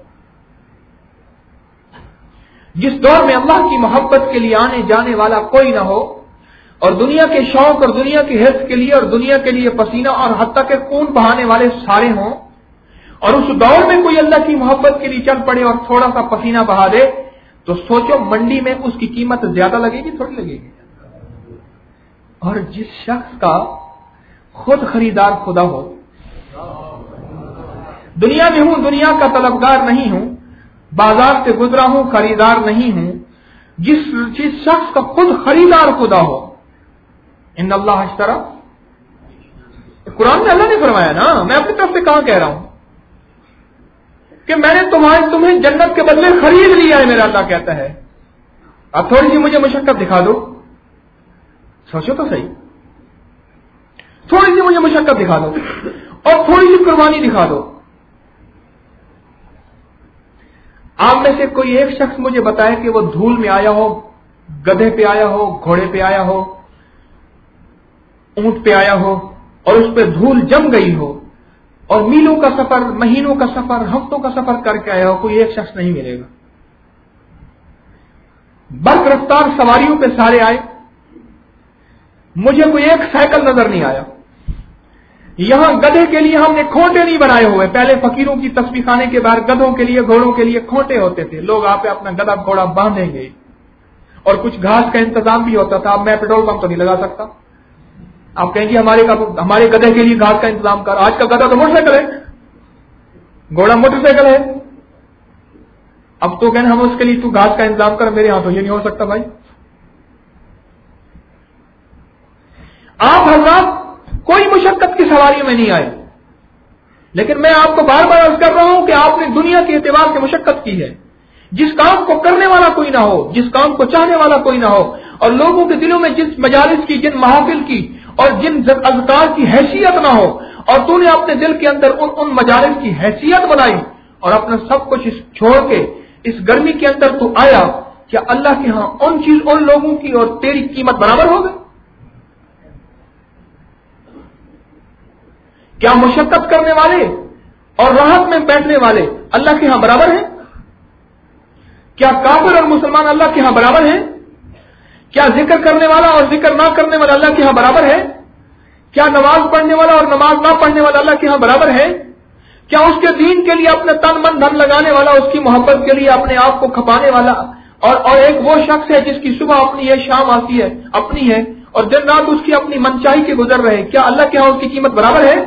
जिस दौर में अल्लाह की मोहब्बत के लिए आने जाने वाला कोई ना हो, और दुनिया के शौक और दुनिया के हिर्स के लिए और दुनिया के लिए पसीना और हत्ता के खून बहाने वाले सारे हों, और उस दौर में कोई अल्लाह की मोहब्बत के लिए चल पड़े और थोड़ा सा पसीना बहा दे, तो सोचो मंडी में उसकी कीमत ज्यादा लगेगी थोड़ी लगेगी। और जिस शख्स का खुद खरीदार खुदा हो, दुनिया में हूं, दुनिया का तलबगार नहीं हूं, बाजार से गुजरा हूं, खरीदार नहीं हूं, जिस शख्स का खुद खरीदार खुदा हो, इन्नल्लाह अश्तरा, कुरान में अल्लाह ने फरमाया ना, मैं अपनी तरफ से कहां कह रहा हूं कि मैंने तुम्हें जन्नत के बदले खरीद लिया है, मेरा अल्लाह कहता है। अब थोड़ी सी मुझे मशक्कत दिखा दो, सोचो तो सही, थोड़ी सी मुझे मशक्कत दिखा दो और थोड़ी सी कुर्बानी दिखा दो। आप में से कोई एक शख्स मुझे बताए कि वो धूल में आया हो, गधे पे आया हो, घोड़े पे आया हो, ऊंट पे आया हो, और उस पर धूल जम गई हो, और मीलों का सफर, महीनों का सफर, हफ्तों का सफर करके आया हो। कोई एक शख्स नहीं मिलेगा। बर्क रफ्तार सवारियों पे सारे आए, मुझे कोई एक साइकिल नजर नहीं आया। यहां गधे के लिए हमने खोटे नहीं बनाए हुए। पहले फकीरों की तस्बीह खाने के बाद गधों के लिए, घोड़ों के लिए खोटे होते थे। लोग आप अपना गधा घोड़ा बांधेंगे, और कुछ घास का इंतजाम भी होता था। अब मैं पेट्रोल पंप तो नहीं लगा सकता, आप कहेंगे हमारे गधे के लिए घास का इंतजाम कर। आज का गधा तो मोटरसाइकिल है, घोड़ा मोटरसाइकिल है। अब तो कहना हम उसके लिए तू घास का इंतजाम कर, मेरे यहां तो ये नहीं हो सकता भाई। आप हजरात कोई मुशक्कत की सवारी में नहीं आए, लेकिन मैं आपको बार बार अर्ज कर रहा हूं कि आपने दुनिया के एतबार से मुशक्कत की है। जिस काम को करने वाला कोई ना हो, जिस काम को चाहने वाला कोई ना हो, और लोगों के दिलों में जिस मजालिस की, जिन महफिल की और जिन अज़कार की हैसियत ना हो, और तूने अपने दिल के अंदर उन मजालिस की हैसियत बनाई और अपना सब कुछ छोड़ के इस गर्मी के अंदर तू आया, क्या अल्लाह के यहां उन लोगों की और तेरी कीमत बराबर हो गई? क्या मुशक्कत करने वाले और राहत में बैठने वाले अल्लाह के यहां बराबर हैं? क्या काफिर और मुसलमान अल्लाह के यहां बराबर हैं? क्या जिक्र करने वाला और जिक्र ना करने वाला अल्लाह के यहां बराबर है? क्या नमाज पढ़ने वाला और नमाज ना पढ़ने वाला अल्लाह के यहां बराबर है? क्या उसके दीन के लिए अपने तन मन धन लगाने वाला, उसकी मोहब्बत के लिए अपने आप को खपाने वाला, और एक वो शख्स है जिसकी सुबह अपनी है, शाम आती है अपनी है, और दिन रात उसकी अपनी मनचाही के गुजर रहे, क्या अल्लाह के यहां उसकी कीमत बराबर है?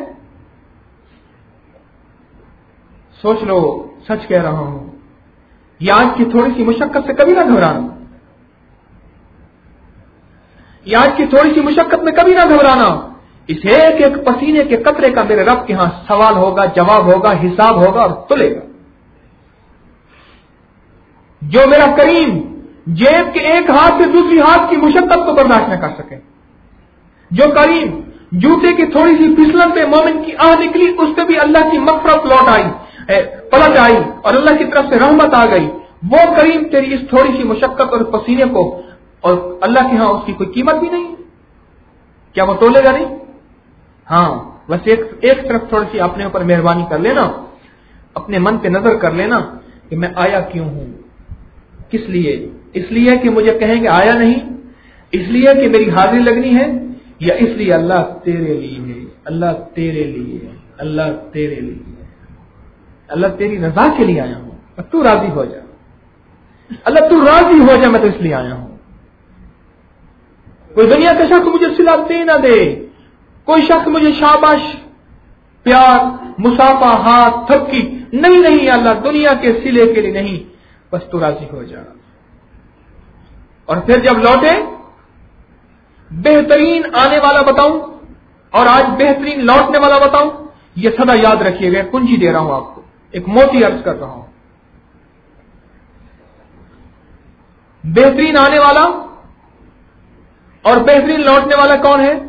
सोच लो, सच कह रहा हूं, यह आज की थोड़ी सी मुशक्कत से कभी ना घबराना। ये आज की थोड़ी सी मुशक्कत में कभी ना घबराना। इस एक एक पसीने के कतरे का मेरे रब के यहां सवाल होगा, जवाब होगा, हिसाब होगा और तुलेगा। जो मेरा करीम जेब के एक हाथ से दूसरी हाथ की मुशक्कत को बर्दाश्त न कर सके, जो करीम जूते की थोड़ी सी फिसलन पे मोमिन की आह निकली, उस पे भी अल्लाह की मग़फ़िरत लौट आई, पलट आई और अल्लाह की तरफ से रहमत आ गई, वो करीम तेरी इस थोड़ी सी मुशक्कत और पसीने को, और अल्लाह के यहां उसकी कोई कीमत भी नहीं, क्या वो तोलेगा नहीं? हाँ, बस एक तरफ थोड़ी सी अपने ऊपर मेहरबानी कर लेना, अपने मन पे नजर कर लेना कि मैं आया क्यों हूं, किस लिए? इसलिए कि मुझे कहेंगे आया नहीं, इसलिए कि मेरी हाजिरी लगनी है, या इसलिए अल्लाह तेरे लिए है, अल्लाह तेरे लिए है, अल्लाह तेरे लिए है, अल्लाह तेरी रजा के लिए आया हूं, तू राजी हो जा, अल्लाह तू राजी हो जा, मैं तो इसलिए आया हूं। कोई दुनिया का शख्स मुझे सिला दे ना दे, कोई शख्स मुझे शाबाश, प्यार, मुसाफा, हाथ, थपकी, नहीं नहीं अल्लाह, दुनिया के सिले के लिए नहीं, बस तू राजी हो जा। और फिर जब लौटे बेहतरीन आने वाला बताऊं और आज बेहतरीन लौटने वाला बताऊं, यह सदा याद रखिएगा, कुंजी दे रहा हूं आपको, एक मोती अर्ज कर रहा हूं। बेहतरीन आने वाला और बेहतरीन लौटने वाला कौन है?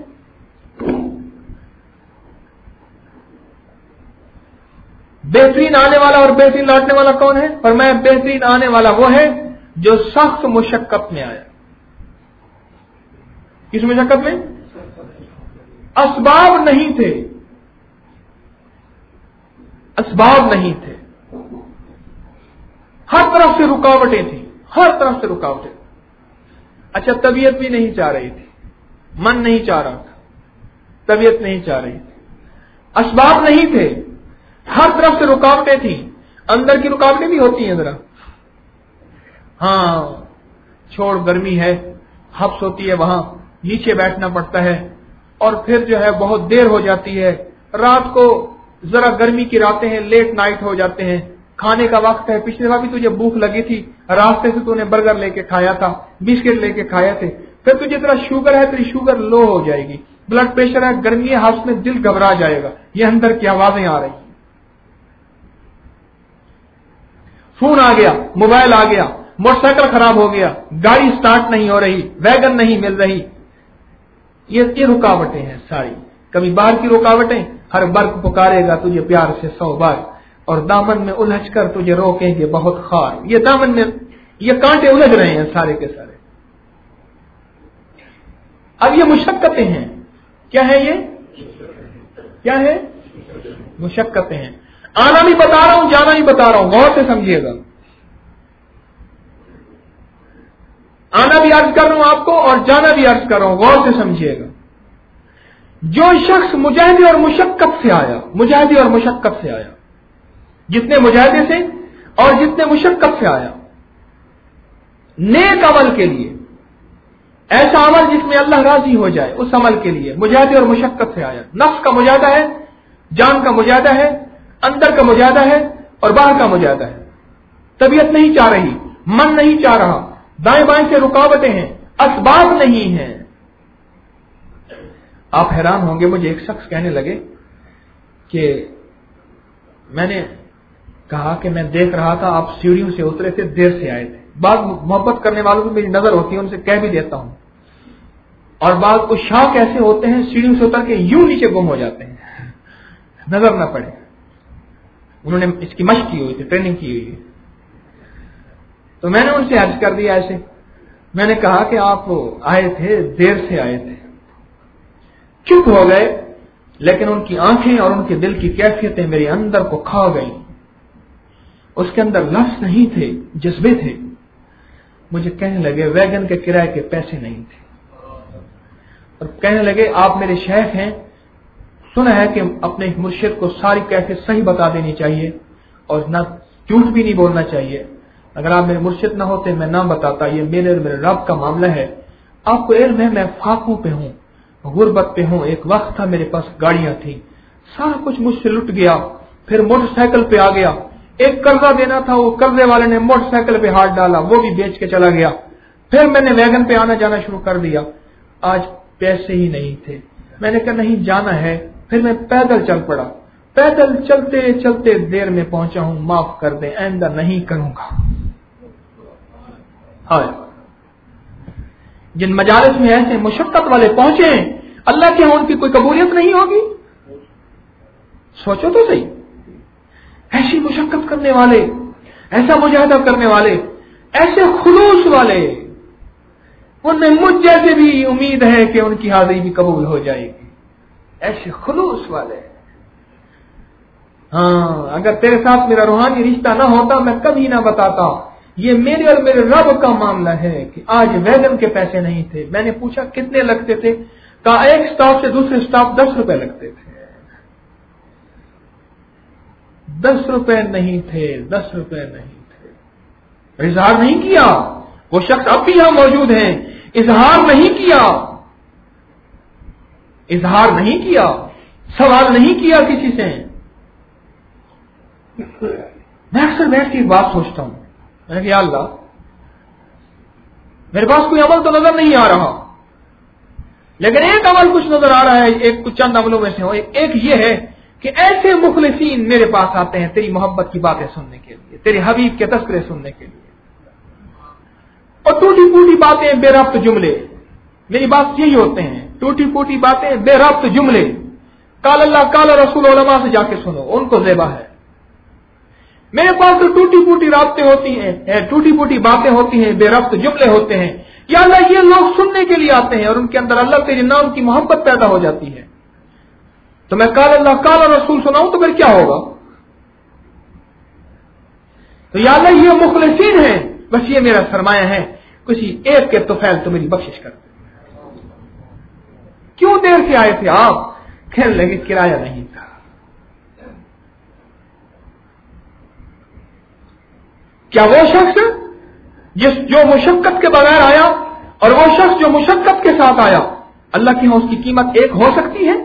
बेहतरीन आने वाला और बेहतरीन लौटने वाला कौन है? फरमाया बेहतरीन आने वाला वो है जो सख्त मुशक्कत में आया। किस मुशक्कत में? असबाब नहीं थे, असबाब नहीं थे, हर तरफ से रुकावटें थी, हर तरफ से रुकावटें। अच्छा, तबीयत भी नहीं चाह रही थी, मन नहीं चाह रहा था, तबीयत नहीं चाह रही थी, असबाब नहीं थे, हर तरफ से रुकावटें थी। अंदर की रुकावटें भी होती हैं जरा, हाँ, छोड़ गर्मी है, हब्स होती है, वहां नीचे बैठना पड़ता है, और फिर जो है बहुत देर हो जाती है, रात को जरा गर्मी की रातें हैं, लेट नाइट हो जाते हैं, खाने का वक्त है, पिछली बार भी तुझे भूख लगी थी, रास्ते से तूने बर्गर लेके खाया था, बिस्किट लेके खाए थे, फिर तुझे तेरा शुगर है, तेरी शुगर लो हो जाएगी, ब्लड प्रेशर है, गर्मी है, हाउस में दिल घबरा जाएगा, ये अंदर की आवाजें आ रही, फोन आ गया, मोबाइल आ गया, मोटरसाइकिल खराब हो गया, गाड़ी स्टार्ट नहीं हो रही, वैगन नहीं मिल रही, ये रुकावटें हैं सारी। कभी बाहर की रुकावटें, हर बर्क पुकारेगा तुझे प्यार से 100 बार, और दामन में उलझ कर तुझे रोकेंगे बहुत खार। ये दामन में ये कांटे उलझ रहे हैं सारे के सारे। अब ये मुशक्कतें हैं, क्या है ये? क्या है? मुशक्कतें हैं। आना भी बता रहा हूं, जाना भी बता रहा हूं, गौर से समझिएगा। आना भी अर्ज कर रहा हूं आपको और जाना भी अर्ज कर रहा हूं, गौर से समझिएगा। जो शख्स मुजाहिदे और मुशक्कत से आया, मुजाहिदे और मुशक्कत से आया, जितने मुजाहिदे से और जितने मुशक्कत से आया, नेक अमल के लिए, ऐसा अमल जिसमें अल्लाह राजी हो जाए, उस अमल के लिए मुजाहिदे और मुशक्कत से आया। नफ्स का मुजाहिदा है, जान का मुजाहिदा है, अंदर का मुजाहिदा है और बाहर का मुजाहिदा है। तबीयत नहीं चाह रही, मन नहीं चाह रहा, दाएं बाएं से रुकावटें हैं, असबाब नहीं हैं। आप हैरान होंगे, मुझे एक शख्स कहने लगे कि मैंने कहा कि मैं देख रहा था आप सीढ़ियों से उतरे थे, देर से आए थे। बात मोहब्बत करने वालों की मेरी नजर होती है, उनसे कह भी देता हूं, और बात कुछ शाख ऐसे होते हैं सीढ़ियों से उतर के यूं नीचे गुम हो जाते हैं, नजर ना पड़े। उन्होंने इसकी मशक की हुई थी, ट्रेनिंग की हुई है। तो मैंने उनसे अर्ज कर दिया ऐसे, मैंने कहा कि आप आए थे, देर से आए थे। चुप हो गए, लेकिन उनकी आंखें और उनके दिल की कैफियतें मेरे अंदर को खा गई। उसके अंदर लफ्ज नहीं थे, जज्बे थे। मुझे कहने लगे वैगन के किराए के पैसे नहीं थे, और कहने लगे आप मेरे शेख हैं, सुना है कि अपने मुर्शिद को सारी कैफियत सही बता देनी चाहिए और ना झूठ भी नहीं बोलना चाहिए। अगर आप मेरे मुर्शिद ना होते मैं ना बताता, ये मेरे रब का मामला है। आपको इल्म है मैं फाकों पे हूं, गुर्बत पे हूं। एक वक्त था मेरे पास गाड़ियां थी, सारा कुछ मुझसे लुट गया, फिर मोटरसाइकिल पे आ गया। एक कर्जा देना था, वो कर्जे वाले ने मोटरसाइकिल पे हाथ डाला, वो भी बेच के चला गया। फिर मैंने वैगन पे आना जाना शुरू कर दिया। आज पैसे ही नहीं थे। मैंने कहा नहीं जाना है, फिर मैं पैदल चल पड़ा। पैदल चलते चलते देर में पहुंचा हूं, माफ कर दे, आइंदा नहीं करूंगा। हाय, जिन मजालिस में ऐसे मुशक्कत वाले पहुंचे, अल्लाह के यहाँ उनकी कोई कबूलियत नहीं होगी। सोचो तो सही, ऐसी मुशक्कत करने वाले, ऐसा मुजाहिदा करने वाले, ऐसे खुलूस वाले, उनमें मुझ जैसे भी उम्मीद है कि उनकी हाजिरी भी कबूल हो जाएगी। ऐसे खुलूस वाले। हाँ, अगर तेरे साथ मेरा रूहानी रिश्ता ना होता मैं कभी ना बताता। ये मेरे और मेरे रब का मामला है कि आज वैगन के पैसे नहीं थे। मैंने पूछा कितने लगते थे? कहा एक स्टॉप से दूसरे स्टॉप 10 रुपए लगते थे। 10 रुपए नहीं थे, 10 रुपए नहीं थे। इजहार नहीं किया। वो शख्स अब भी यहां मौजूद हैं, इजहार नहीं किया, इजहार नहीं किया, सवाल नहीं किया किसी से। मैं अक्सर बैठ के एक बात सोचता हूं, मैंने कहा अल्लाह, मेरे पास कोई अमल तो नजर नहीं आ रहा, लेकिन एक अमल कुछ नजर आ रहा है। एक कुछ चंद अमलों में से हो, एक ये है कि ऐसे मुखलिसीन मेरे पास आते हैं तेरी मोहब्बत की बातें सुनने के लिए, तेरे हबीब के तस्करे सुनने के लिए, और टूटी फूटी बातें, बेरब्त जुमले। मेरी बात यही होते हैं, टूटी फूटी बातें, बेरब्त जुमले। काल अल्लाह काल रसूल उलमा से जाके सुनो, उनको ज़ेबा है। मेरे पास तो टूटी फूटी राबतें होती हैं, टूटी फूटी बातें होती हैं, बेरब्त जुमले होते हैं। या अल्लाह ये लोग सुनने के लिए आते हैं और उनके अंदर अल्लाह तेरे नाम की मोहब्बत पैदा हो जाती है। तो मैं काल अल्लाह काल रसूल सुनाऊं तो फिर क्या होगा? तो या अल्लाह ये मुखलिसीन है, बस ये मेरा सरमाया है, किसी एक के तुफैल तो मेरी बख्शिश कर। क्यों देर से आए थे आप? कहने लगे किराया नहीं था। क्या वो शख्स जो मुशक्कत के बगैर आया और वो शख्स जो मुशक्कत के साथ आया, अल्लाह की उसकी कीमत एक हो सकती है?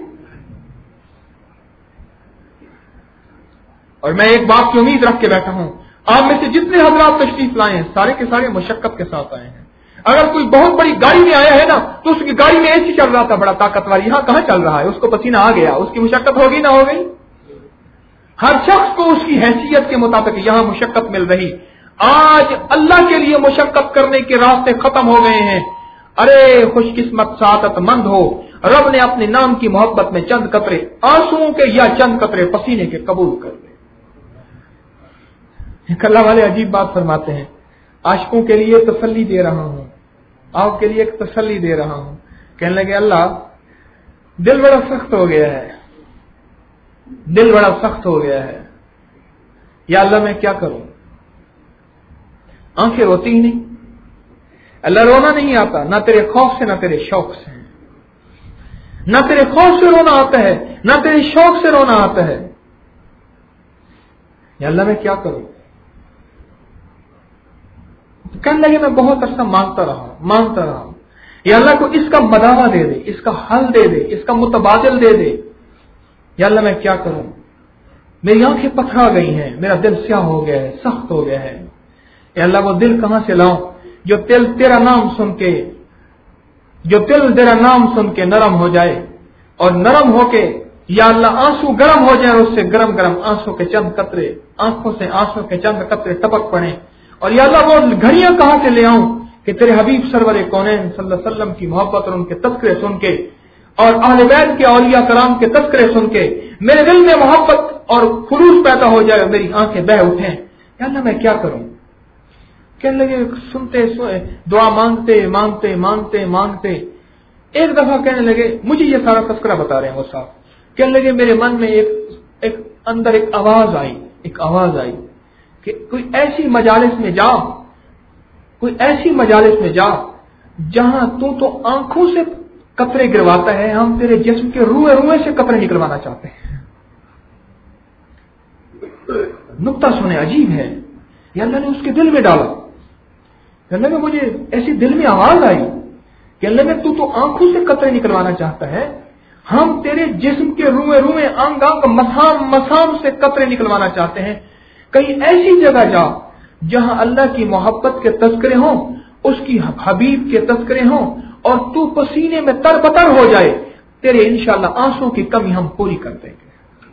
और मैं एक बात की उम्मीद रख के बैठा हूं, आप में से जितने हजरात तशरीफ लाए हैं सारे के सारे मुशक्कत के साथ आए हैं। अगर कोई बहुत बड़ी गाड़ी में आया है ना, तो उसकी गाड़ी में एसी चल रहा था बड़ा ताकतवर, यहां कहां चल रहा है, उसको पसीना आ गया, उसकी मुशक्कत होगी ना हो गई? हर शख्स को उसकी हैसियत के मुताबिक यहां मुशक्कत मिल रही। आज अल्लाह के लिए मुशक्कत करने के रास्ते खत्म हो गए हैं। अरे खुशकिस्मत सादतमंद हो, रब ने अपने नाम की मोहब्बत में चंद कतरे आंसुओं के या चंद कतरे पसीने के कबूल कर ले। अल्लाह वाले अजीब बात फरमाते हैं, आशिकों के लिए तसल्ली दे रहा हूं, आपके लिए एक तसल्ली दे रहा हूं। कहने लगे अल्लाह दिल बड़ा सख्त हो गया है, दिल बड़ा सख्त हो गया है, या अल्लाह मैं क्या करूं? आंखें रोती ही नहीं। अल्लाह रोना नहीं आता, ना तेरे खौफ से ना तेरे शौक से, ना तेरे खौफ से रोना आता है ना तेरे शौक से रोना आता है। या अल्लाह मैं क्या करूं? कहने लगे मैं बहुत अरसा मांगता रहा, या अल्लाह को इसका मदावा दे दे, इसका हल दे दे, इसका मुतबादिल दे दे। या अल्लाह मैं क्या करूं? मेरी आंखें पथरा गई हैं, मेरा दिल स्याह हो गया है, सख्त हो गया है। या अल्लाह वो दिल कहां से लाऊं जो दिल तेरा नाम सुन के नरम हो जाए, और नरम होके या अल्लाह आंसू गर्म हो जाए, उससे गरम गरम आंसू के चंद कतरे, आंखों से आंसू के चंद कतरे टपक पड़े। और या अल्लाह वो घड़ियां कहां से ले आऊं कि तेरे हबीब सरवर कौनैन सल्लल्लाहु अलैहि वसल्लम की मोहब्बत और उनके तज़किरे सुन के और अहले बैत के औलिया कराम के तज़किरे सुन के मेरे दिल में मोहब्बत और खुलूस पैदा हो जाए, मेरी आंखें बह उठें। या अल्लाह मैं क्या करूं? कहने लगे सुनते दुआ मांगते मांगते मांगते मांगते एक दफा कहने लगे, मुझे ये सारा तस्करा बता रहे हैं वो साहब, कहने लगे मेरे मन में एक अंदर एक आवाज आई कि कोई ऐसी मजालिस में जा जहां तू तो आंखों से कतरे गिरवाता है, हम तेरे जिस्म के रुए से कतरे निकलवाना चाहते हैं। नुक्ता सुने, अजीब है। ये अल्लाह ने उसके दिल में डाला। कहने लगे मुझे ऐसी दिल में आवाज आई कि अल्लाह में तू तो आंखों से कतरे निकलवाना चाहता है, हम तेरे जिस्म के रुए अंग मसाम से कतरे निकलवाना चाहते हैं। कहीं ऐसी जगह जा जहां अल्लाह की मोहब्बत के तज़किरे हों, उसकी हबीब के तज़किरे हों, اور تو پسینے میں تربتر ہو جائے, تیرے انشاءاللہ آنسوں کی کمی ہم پوری کر دیں گے.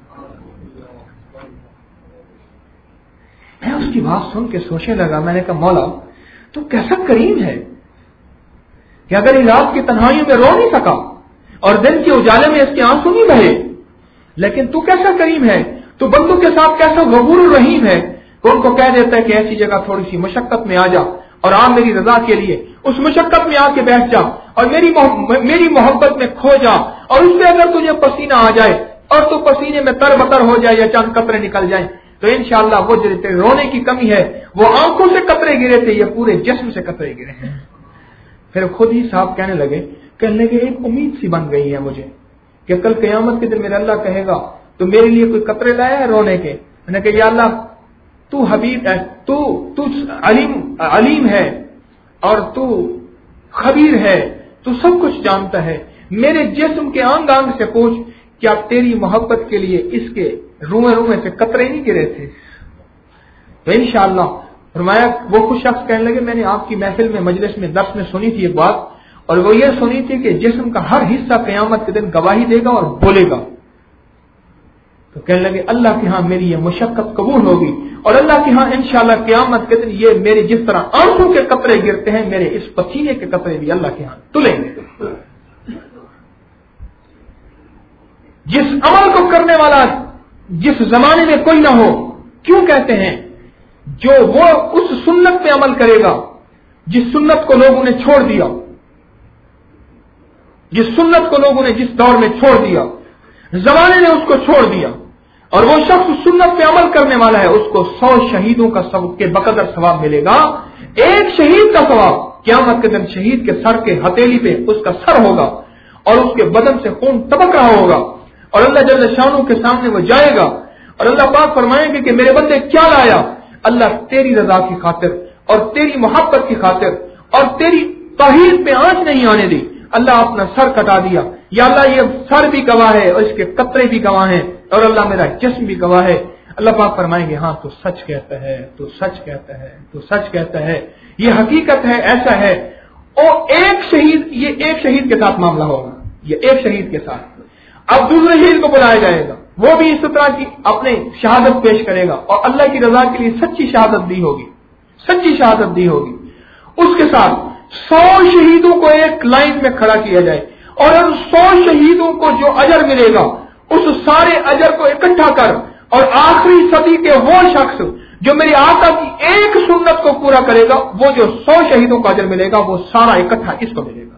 میں اس کی بات سن کے سوچنے لگا, میں نے کہا مولا تو کیسا کریم ہے کہ اگر اس رات کی تنہائیوں میں رو نہیں سکا اور دن کے اجالے میں اس کے آنسو نہیں بہے, لیکن تو کیسا کریم ہے, تو بندوں کے ساتھ کیسا غفور الرحیم ہے کہ ان کو کہہ دیتا ہے کہ ایسی جگہ تھوڑی سی مشقت میں آ جا اور آ میری رضا کے لیے, اس مشقت میں آ کے بیٹھ جا اور میری محبت میں کھو جا, اور اس سے اگر تجھے پسینہ آ جائے اور تو پسینے میں تر بتر ہو جائے یا چند قطرے نکل جائیں تو انشاءاللہ وہ جو تیرے رونے کی کمی ہے وہ آنکھوں سے قطرے گرے تھے, یہ پورے جسم سے قطرے گرے ہیں. پھر خود ہی صاحب کہنے لگے ایک امید سی بن گئی ہے مجھے کہ کل قیامت کے دن میرا اللہ کہے گا تو میرے لیے کوئی قطرے لایا ہے رونے کے. میں نے کہا یا اللہ تو حبیب ہے, تو علیم ہے اور تو خبیر ہے, تو سب کچھ جانتا ہے, میرے جسم کے آنگ آنگ سے پوچھ کیا تیری محبت کے لیے اس کے روئے سے قطرے نہیں گرے تھے. تو انشاءاللہ فرمایا وہ کچھ شخص کہنے لگے میں نے آپ کی محفل میں مجلس میں درس میں سنی تھی ایک بات, اور وہ یہ سنی تھی کہ جسم کا ہر حصہ قیامت کے دن گواہی دے گا اور بولے گا. تو کہنے لگے اللہ کے ہاں میری یہ مشقت قبول ہوگی, اور اللہ کے ہاں انشاءاللہ قیامت کے دن یہ میرے جس طرح آنسوں کے قطرے گرتے ہیں میرے اس پسینے کے قطرے بھی اللہ کے ہاں تلیں گے. جس عمل کو کرنے والا جس زمانے میں کوئی نہ ہو, کیوں کہتے ہیں جو وہ اس سنت پہ عمل کرے گا جس سنت کو لوگوں نے چھوڑ دیا, جس سنت کو لوگوں نے جس دور میں چھوڑ دیا, زمانے نے اس کو چھوڑ دیا, اور وہ شخص سنت پہ عمل کرنے والا ہے, اس کو 100 شہیدوں کا کے بقدر ثواب ملے گا. ایک شہید کا ثواب قیامت کے دن شہید کے سر کے ہتھیلی پہ اس کا سر ہوگا اور اس کے بدن سے خون ٹپک رہا ہوگا, اور اللہ جل شانہ کے سامنے وہ جائے گا اور اللہ پاک فرمائیں گے کہ میرے بندے کیا لایا. اللہ تیری رضا کی خاطر اور تیری محبت کی خاطر اور تیری توحید پہ آنچ نہیں آنے دی اللہ اپنا سر کٹا دیا. یا اللہ یہ سر بھی گواہ ہے اور اس کے قطرے بھی گواہ ہیں, اور اللہ میرا جسم بھی گواہ ہے. اللہ پاک فرمائیں گے ہاں تو سچ کہتا ہے, تو سچ کہتا ہے, تو سچ کہتا ہے, یہ حقیقت ہے, ایسا ہے. اور یہ ایک شہید کے ساتھ معاملہ ہوگا, یہ ایک شہید کے ساتھ. اب دوسرے شہید کو بلایا جائے گا, وہ بھی اس طرح کی اپنے شہادت پیش کرے گا اور اللہ کی رضا کے لیے سچی شہادت دی ہوگی, سچی شہادت دی ہوگی. اس کے ساتھ 100 شہیدوں کو ایک لائن میں کھڑا کیا جائے اور ان 100 شہیدوں کو جو اجر ملے گا اس سارے اجر کو اکٹھا کر, اور آخری صدی کے وہ شخص جو میری آقا کی ایک سنت کو پورا کرے گا وہ جو 100 شہیدوں کا اجر ملے گا وہ سارا اکٹھا اس کو ملے گا,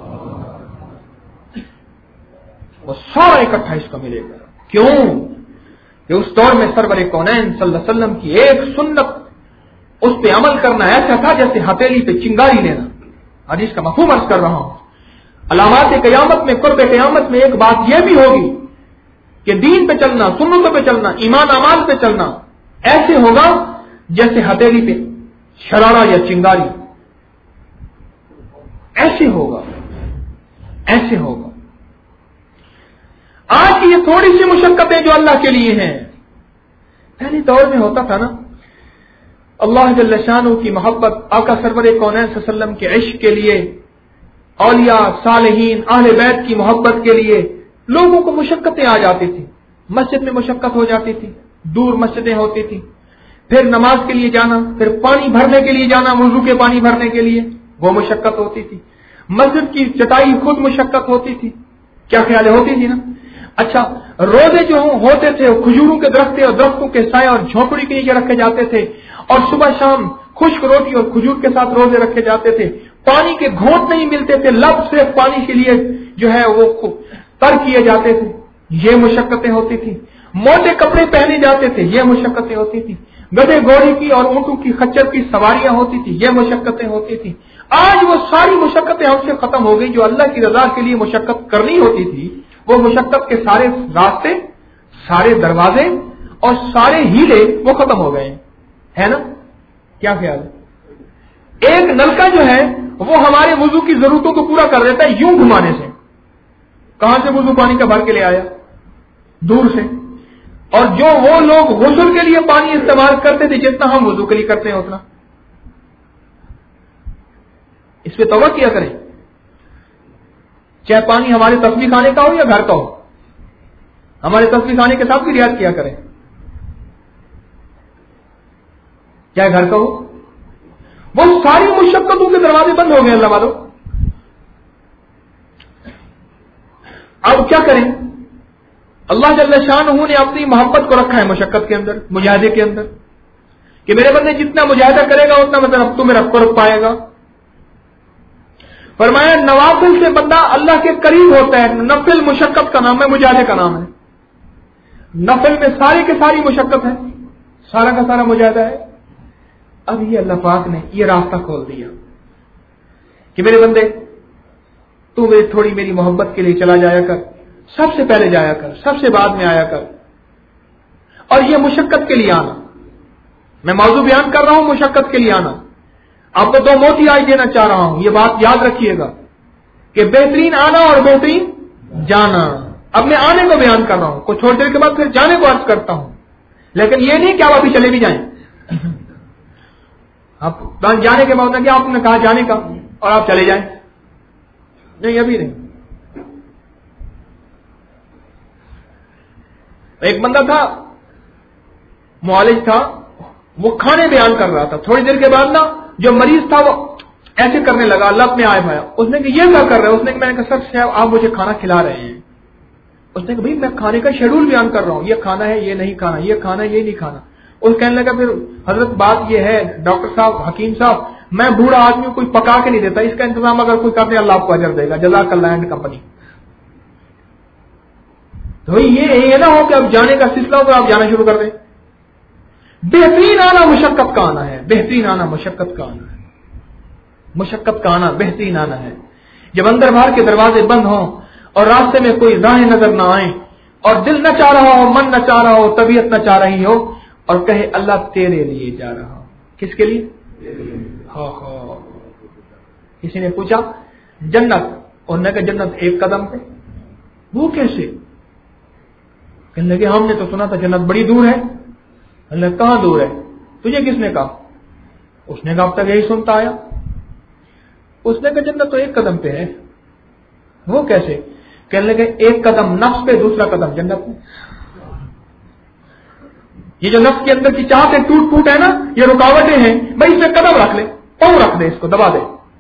وہ سارا اکٹھا اس کو ملے گا. کیوں کہ اس دور میں سرور کونین صلی اللہ علیہ وسلم کی ایک سنت اس پہ عمل کرنا ایسا تھا جیسے ہتھیلی پہ چنگاری لینا. حدیث کا مفہوم عرض کر رہا ہوں. علامات قیامت میں, قرب قیامت میں ایک بات یہ بھی ہوگی کہ دین پہ چلنا, سنتوں پہ چلنا, ایمان اعمال پہ چلنا ایسے ہوگا جیسے ہتھیلی پہ شرارہ یا چنگاری, ایسے ہوگا, ایسے ہوگا. آج کی یہ تھوڑی سی مشقتیں جو اللہ کے لیے ہیں, پہلے دور میں ہوتا تھا نا, اللہ جل شانہ کی محبت, آقا سرور کونین صلی اللہ علیہ وسلم کے عشق کے لیے, اولیاء صالحین اہل بیت کی محبت کے لیے لوگوں کو مشقتیں آ جاتی تھی. مسجد میں مشقت ہو جاتی تھی, دور مسجدیں ہوتی تھی, پھر نماز کے لیے جانا, پھر پانی بھرنے کے لیے جانا, وضو کے پانی بھرنے کے لیے وہ مشقت ہوتی تھی. مسجد کی چٹائی خود مشقت ہوتی تھی, کیا خیال ہوتی تھی نا. اچھا, روزے جو ہوتے تھے وہ کھجوروں کے درخت اور درختوں کے سائے اور جھونپڑی کے نیچے رکھے جاتے تھے, اور صبح شام خشک روٹی اور کھجور کے ساتھ روزے رکھے جاتے تھے. پانی کے گھونٹ نہیں ملتے تھے, لب صرف پانی کے لیے جو ہے وہ تر کیے جاتے تھے, یہ مشقتیں ہوتی تھی. موٹے کپڑے پہنے جاتے تھے, یہ مشقتیں ہوتی تھی. گدھے گھوڑے کی اور اونٹوں کی خچر کی سواریاں ہوتی تھی, یہ مشقتیں ہوتی تھی. آج وہ ساری مشقتیں ہم سے ختم ہو گئی. جو اللہ کی رضا کے لیے مشقت کرنی ہوتی تھی وہ مشقت کے سارے راستے, سارے دروازے اور سارے ہیلے وہ ختم ہو گئے, ہے نا. کیا خیال ہے؟ ایک نلکا جو ہے وہ ہمارے وضو کی ضرورتوں کو پورا کر دیتا ہے یوں گھمانے سے. کہاں سے وضو پانی کا بھر کے لے آیا؟ دور سے. اور جو وہ لوگ غسل کے لیے پانی استعمال کرتے تھے جتنا ہم وضو کے لیے کرتے ہیں اتنا. اس پہ توبہ کیا کریں. چاہے پانی ہمارے تسبیح خانے کا ہو یا گھر کا ہو. ہمارے تسبیح خانے کے ساتھ بھی رعایت کیا کریں، چاہے گھر کا ہو. وہ ساری مشقتوں کے دروازے بند ہو گئے اللہ والوں. اب کیا کریں؟ اللہ جل شانہ نے اپنی محبت کو رکھا ہے مشقت کے اندر، مجاہدے کے اندر، کہ میرے بندے جتنا مجاہدہ کرے گا اتنا مطلب تمہیں رکھ پائے گا. فرمایا نوافل سے بندہ اللہ کے قریب ہوتا ہے. نفل مشقت کا نام ہے، مجاہدے کا نام ہے. نفل میں ساری کی ساری مشقت ہے، سارا کا سارا مجاہدہ ہے. اب یہ اللہ پاک نے یہ راستہ کھول دیا کہ میرے بندے تو تھوڑی میری محبت کے لیے چلا جایا کر، سب سے پہلے جایا کر، سب سے بعد میں آیا کر. اور یہ مشقت کے لیے آنا، میں موضوع بیان کر رہا ہوں مشقت کے لیے آنا. آپ کو 2 موتی آج دینا چاہ رہا ہوں، یہ بات یاد رکھیے گا کہ بہترین آنا اور بہترین جانا. اب میں آنے کو بیان کر رہا ہوں، کچھ چھوڑ دیر کے بعد پھر جانے کو عرض کرتا ہوں، لیکن یہ نہیں کہ آپ ابھی چلے بھی جائیں. آپ جانے کے بعد کہ آپ نے کہا جانے کا اور آپ چلے جائیں، نہیں ابھی نہیں. ایک بندہ تھا، معالج تھا، وہ کھانے بیان کر رہا تھا. تھوڑی دیر کے بعد نا جو مریض تھا وہ ایسے کرنے لگا، لب میں آئے بھایا. اس نے کہ یہ کیا کر رہے ہیں؟ اس نے کہ میں نے کہا سر آپ مجھے کھانا کھلا رہے ہیں. اس نے کہا بھائی میں کھانے کا شیڈول بیان کر رہا ہوں، یہ کھانا ہے، یہ نہیں کھانا، یہ کھانا ہے، یہ نہیں کھانا. اس کہنے لگا پھر حضرت بات یہ ہے ڈاکٹر صاحب، حکیم صاحب، میں بوڑھا آدمی کوئی پکا کے نہیں دیتا، اس کا انتظام اگر کوئی کرتے اللہ آپ کو اجر دے گا، جزاک اللہ اینڈ کمپنی. تو یہ نہ ہو کہ اب جانے کا سلسلہ ہو تو آپ جانا شروع کر دیں. بہترین آنا مشقت کا آنا ہے، بہترین آنا مشقت کا آنا ہے، مشقت کا آنا بہترین آنا ہے. جب اندر باہر کے دروازے بند ہوں اور راستے میں کوئی راہیں نظر نہ آئیں اور دل نہ چاہ رہا ہو، من نہ چاہ رہا ہو، طبیعت نہ چاہ رہی ہو، اور کہے اللہ تیرے لیے جا رہا ہوں. کس کے لیے؟ ہاں. کسی نے پوچھا جنت، اور نے کہا جنت ایک قدم پہ. وہ کیسے؟ کہنے لگے ہم نے تو سنا تھا جنت بڑی دور ہے. اللہ کہاں دور ہے؟ تجھے کس نے کہا؟ اس نے کہا اب تک یہی سنتا آیا. اس نے کہا جنت تو ایک قدم پہ ہے. وہ کیسے؟ کہنے لگے ایک قدم نفس پہ، دوسرا قدم جنت میں. یہ جو نفس کے اندر کی چاہت ہے، ٹوٹ پھوٹ ہے نا، یہ رکاوٹیں ہیں، بھائی اس میں قدم رکھ لے، پاؤں رکھ دے، اس کو دبا دے،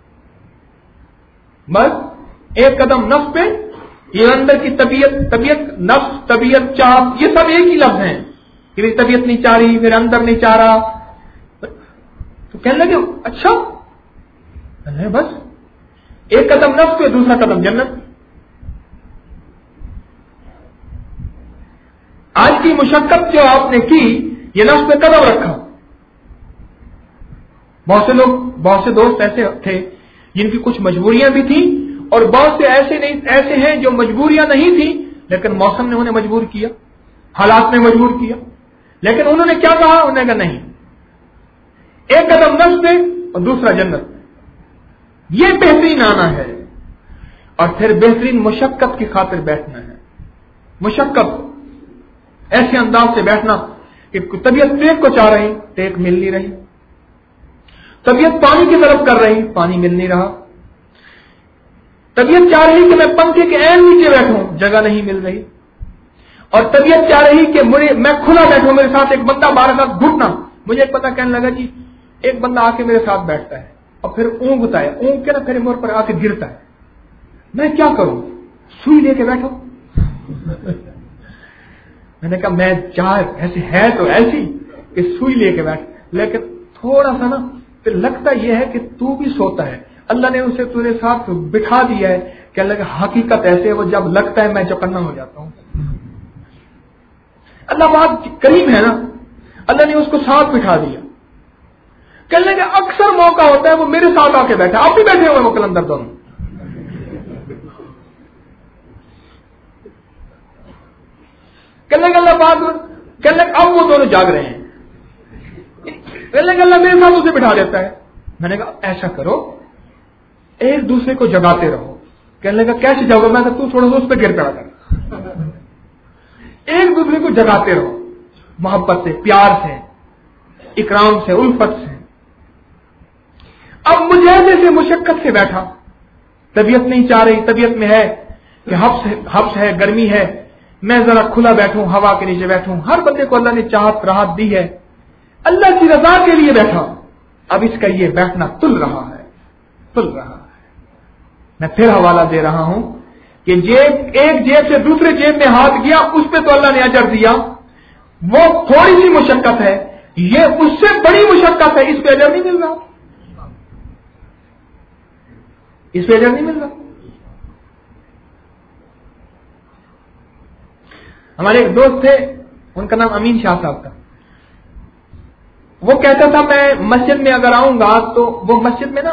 بس ایک قدم نفس پہ. یہ اندر کی طبیعت نفس، طبیعت، چاہت، یہ سب ایک ہی لفظ ہیں. کہ طبیعت نہیں چاہ رہی، پھر اندر نہیں چاہ رہا، تو کہنے لگے اچھا بس ایک قدم نفس پہ، دوسرا قدم جنت. آج کی مشقت جو آپ نے کی، یہ نفس پہ قدم رکھا. بہت سے دوست ایسے تھے جن کی کچھ مجبوریاں بھی تھیں، اور بہت سے ایسے ہیں جو مجبوریاں نہیں تھیں لیکن موسم نے انہیں مجبور کیا، حالات نے مجبور کیا. لیکن انہوں نے کیا کہا؟ انہوں نے کہا نہیں، ایک قدم نفس پہ اور دوسرا جنت. یہ بہترین آنا ہے. اور پھر بہترین مشقت کی خاطر بیٹھنا ہے. مشقت ایسے انداز سے بیٹھنا کہ طبیعت ٹیک کو چاہ رہی، ٹیک مل نہیں رہی. طبیعت پانی کی طرف کر رہی، پانی مل نہیں رہا. طبیعت چاہ رہی کہ میں پنکھے کے عین نیچے بیٹھوں، جگہ نہیں مل رہی. اور طبیعت چاہ رہی کہ میں کھلا بیٹھوں، میرے ساتھ ایک بندہ بارہ ساتھ گھٹنا. مجھے ایک پتہ کہنے لگا جی ایک بندہ آ کے میرے ساتھ بیٹھتا ہے اور پھر اونگتا ہے، اونگ کے نا پھر مور پر آ کے گرتا ہے. میں کیا کروں؟ سوئی لے کے بیٹھو. میں نے کہا میں چاہ ایسی ہے تو ایسی کہ سوئی لے کے بیٹھ، لیکن تھوڑا سا نا پھر لگتا یہ ہے کہ تو بھی سوتا ہے. اللہ نے اسے تیرے ساتھ بٹھا دیا ہے کہ اللہ کا حقیقت ایسے ہے، وہ جب لگتا ہے میں چوکنا ہو جاتا ہوں. اللہ بات قریب ہے نا، اللہ نے اس کو ساتھ بٹھا دیا. کہنے کا اکثر موقع ہوتا ہے وہ میرے ساتھ آ کے بیٹھا، آپ بھی بیٹھے ہوئے وہ کلندر دونوں. کہنے کا اللہ بات، کہنے کا اب وہ دونوں جاگ رہے ہیں. کہنے کا اللہ میرے ساتھ اسے بٹھا دیتا ہے. میں نے کہا ایسا کرو ایک دوسرے کو جگاتے رہو. کہنے لگا کیسے جاؤ؟ میں تو تھوڑا سا اس پہ گر پڑا کر. ایک دوسرے کو جگاتے رہو، محبت سے، پیار سے، اکرام سے، الفت سے. اب مجاہدے سے، مشقت سے بیٹھا، طبیعت نہیں چاہ رہی, طبیعت میں ہے کہ حبس ہے, گرمی ہے, میں ذرا کھلا بیٹھوں, ہوا کے نیچے بیٹھوں. ہر بندے کو اللہ نے چاہت راحت دی ہے, اللہ کی رضا کے لیے بیٹھا. اب اس کا یہ بیٹھنا تل رہا ہے. میں پھر حوالہ دے رہا ہوں کہ ایک جیب سے دوسرے جیب میں ہاتھ گیا, اس پہ تو اللہ نے اجر دیا, وہ تھوڑی سی مشقت ہے. یہ اس سے بڑی مشقت ہے, اس پہ اجر نہیں مل رہا, اس پہ اجر نہیں مل رہا. ہمارے ایک دوست تھے, ان کا نام امین شاہ صاحب تھا. وہ کہتا تھا میں مسجد میں اگر آؤں گا تو وہ مسجد میں نا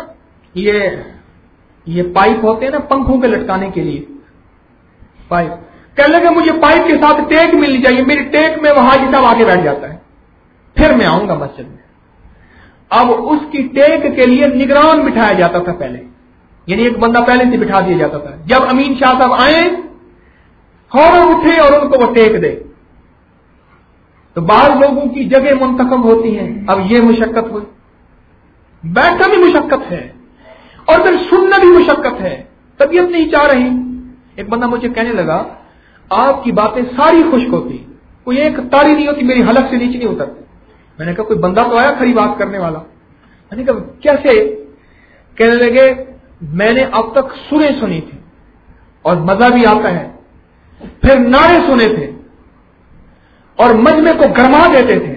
یہ پائپ ہوتے ہیں نا پنکھوں کے لٹکانے کے لیے, پائپ. کہنے لگے مجھے پائپ کے ساتھ ٹیک ملنی چاہیے, میری ٹیک میں وہ حاجی صاحب آگے بیٹھ جاتا ہے, پھر میں آؤں گا مسجد میں. اب اس کی ٹیک کے لیے نگران بٹھایا جاتا تھا پہلے, یعنی ایک بندہ پہلے سے بٹھا دیا جاتا تھا. جب امین شاہ صاحب آئے فوراً اٹھے اور ان کو وہ ٹیک دے. تو بعض لوگوں کی جگہ منتخب ہوتی ہیں. اب یہ مشقت ہوئی, بیٹھنا بھی مشقت ہے اور پھر سننا بھی مشقت ہے, طبیعت نہیں چاہ رہی. ایک بندہ مجھے کہنے لگا آپ کی باتیں ساری خشک ہوتی, کوئی ایک تاری نہیں ہوتی, میری حلق سے نیچے نہیں اترتی. میں نے کہا کوئی بندہ تو آیا کھری بات کرنے والا. میں نے کہا کیسے؟ کہنے لگے میں نے اب تک سنیں سنی تھی اور مزہ بھی آتا ہے, پھر نعرے سنے تھے اور مجمع کو گرما دیتے تھے,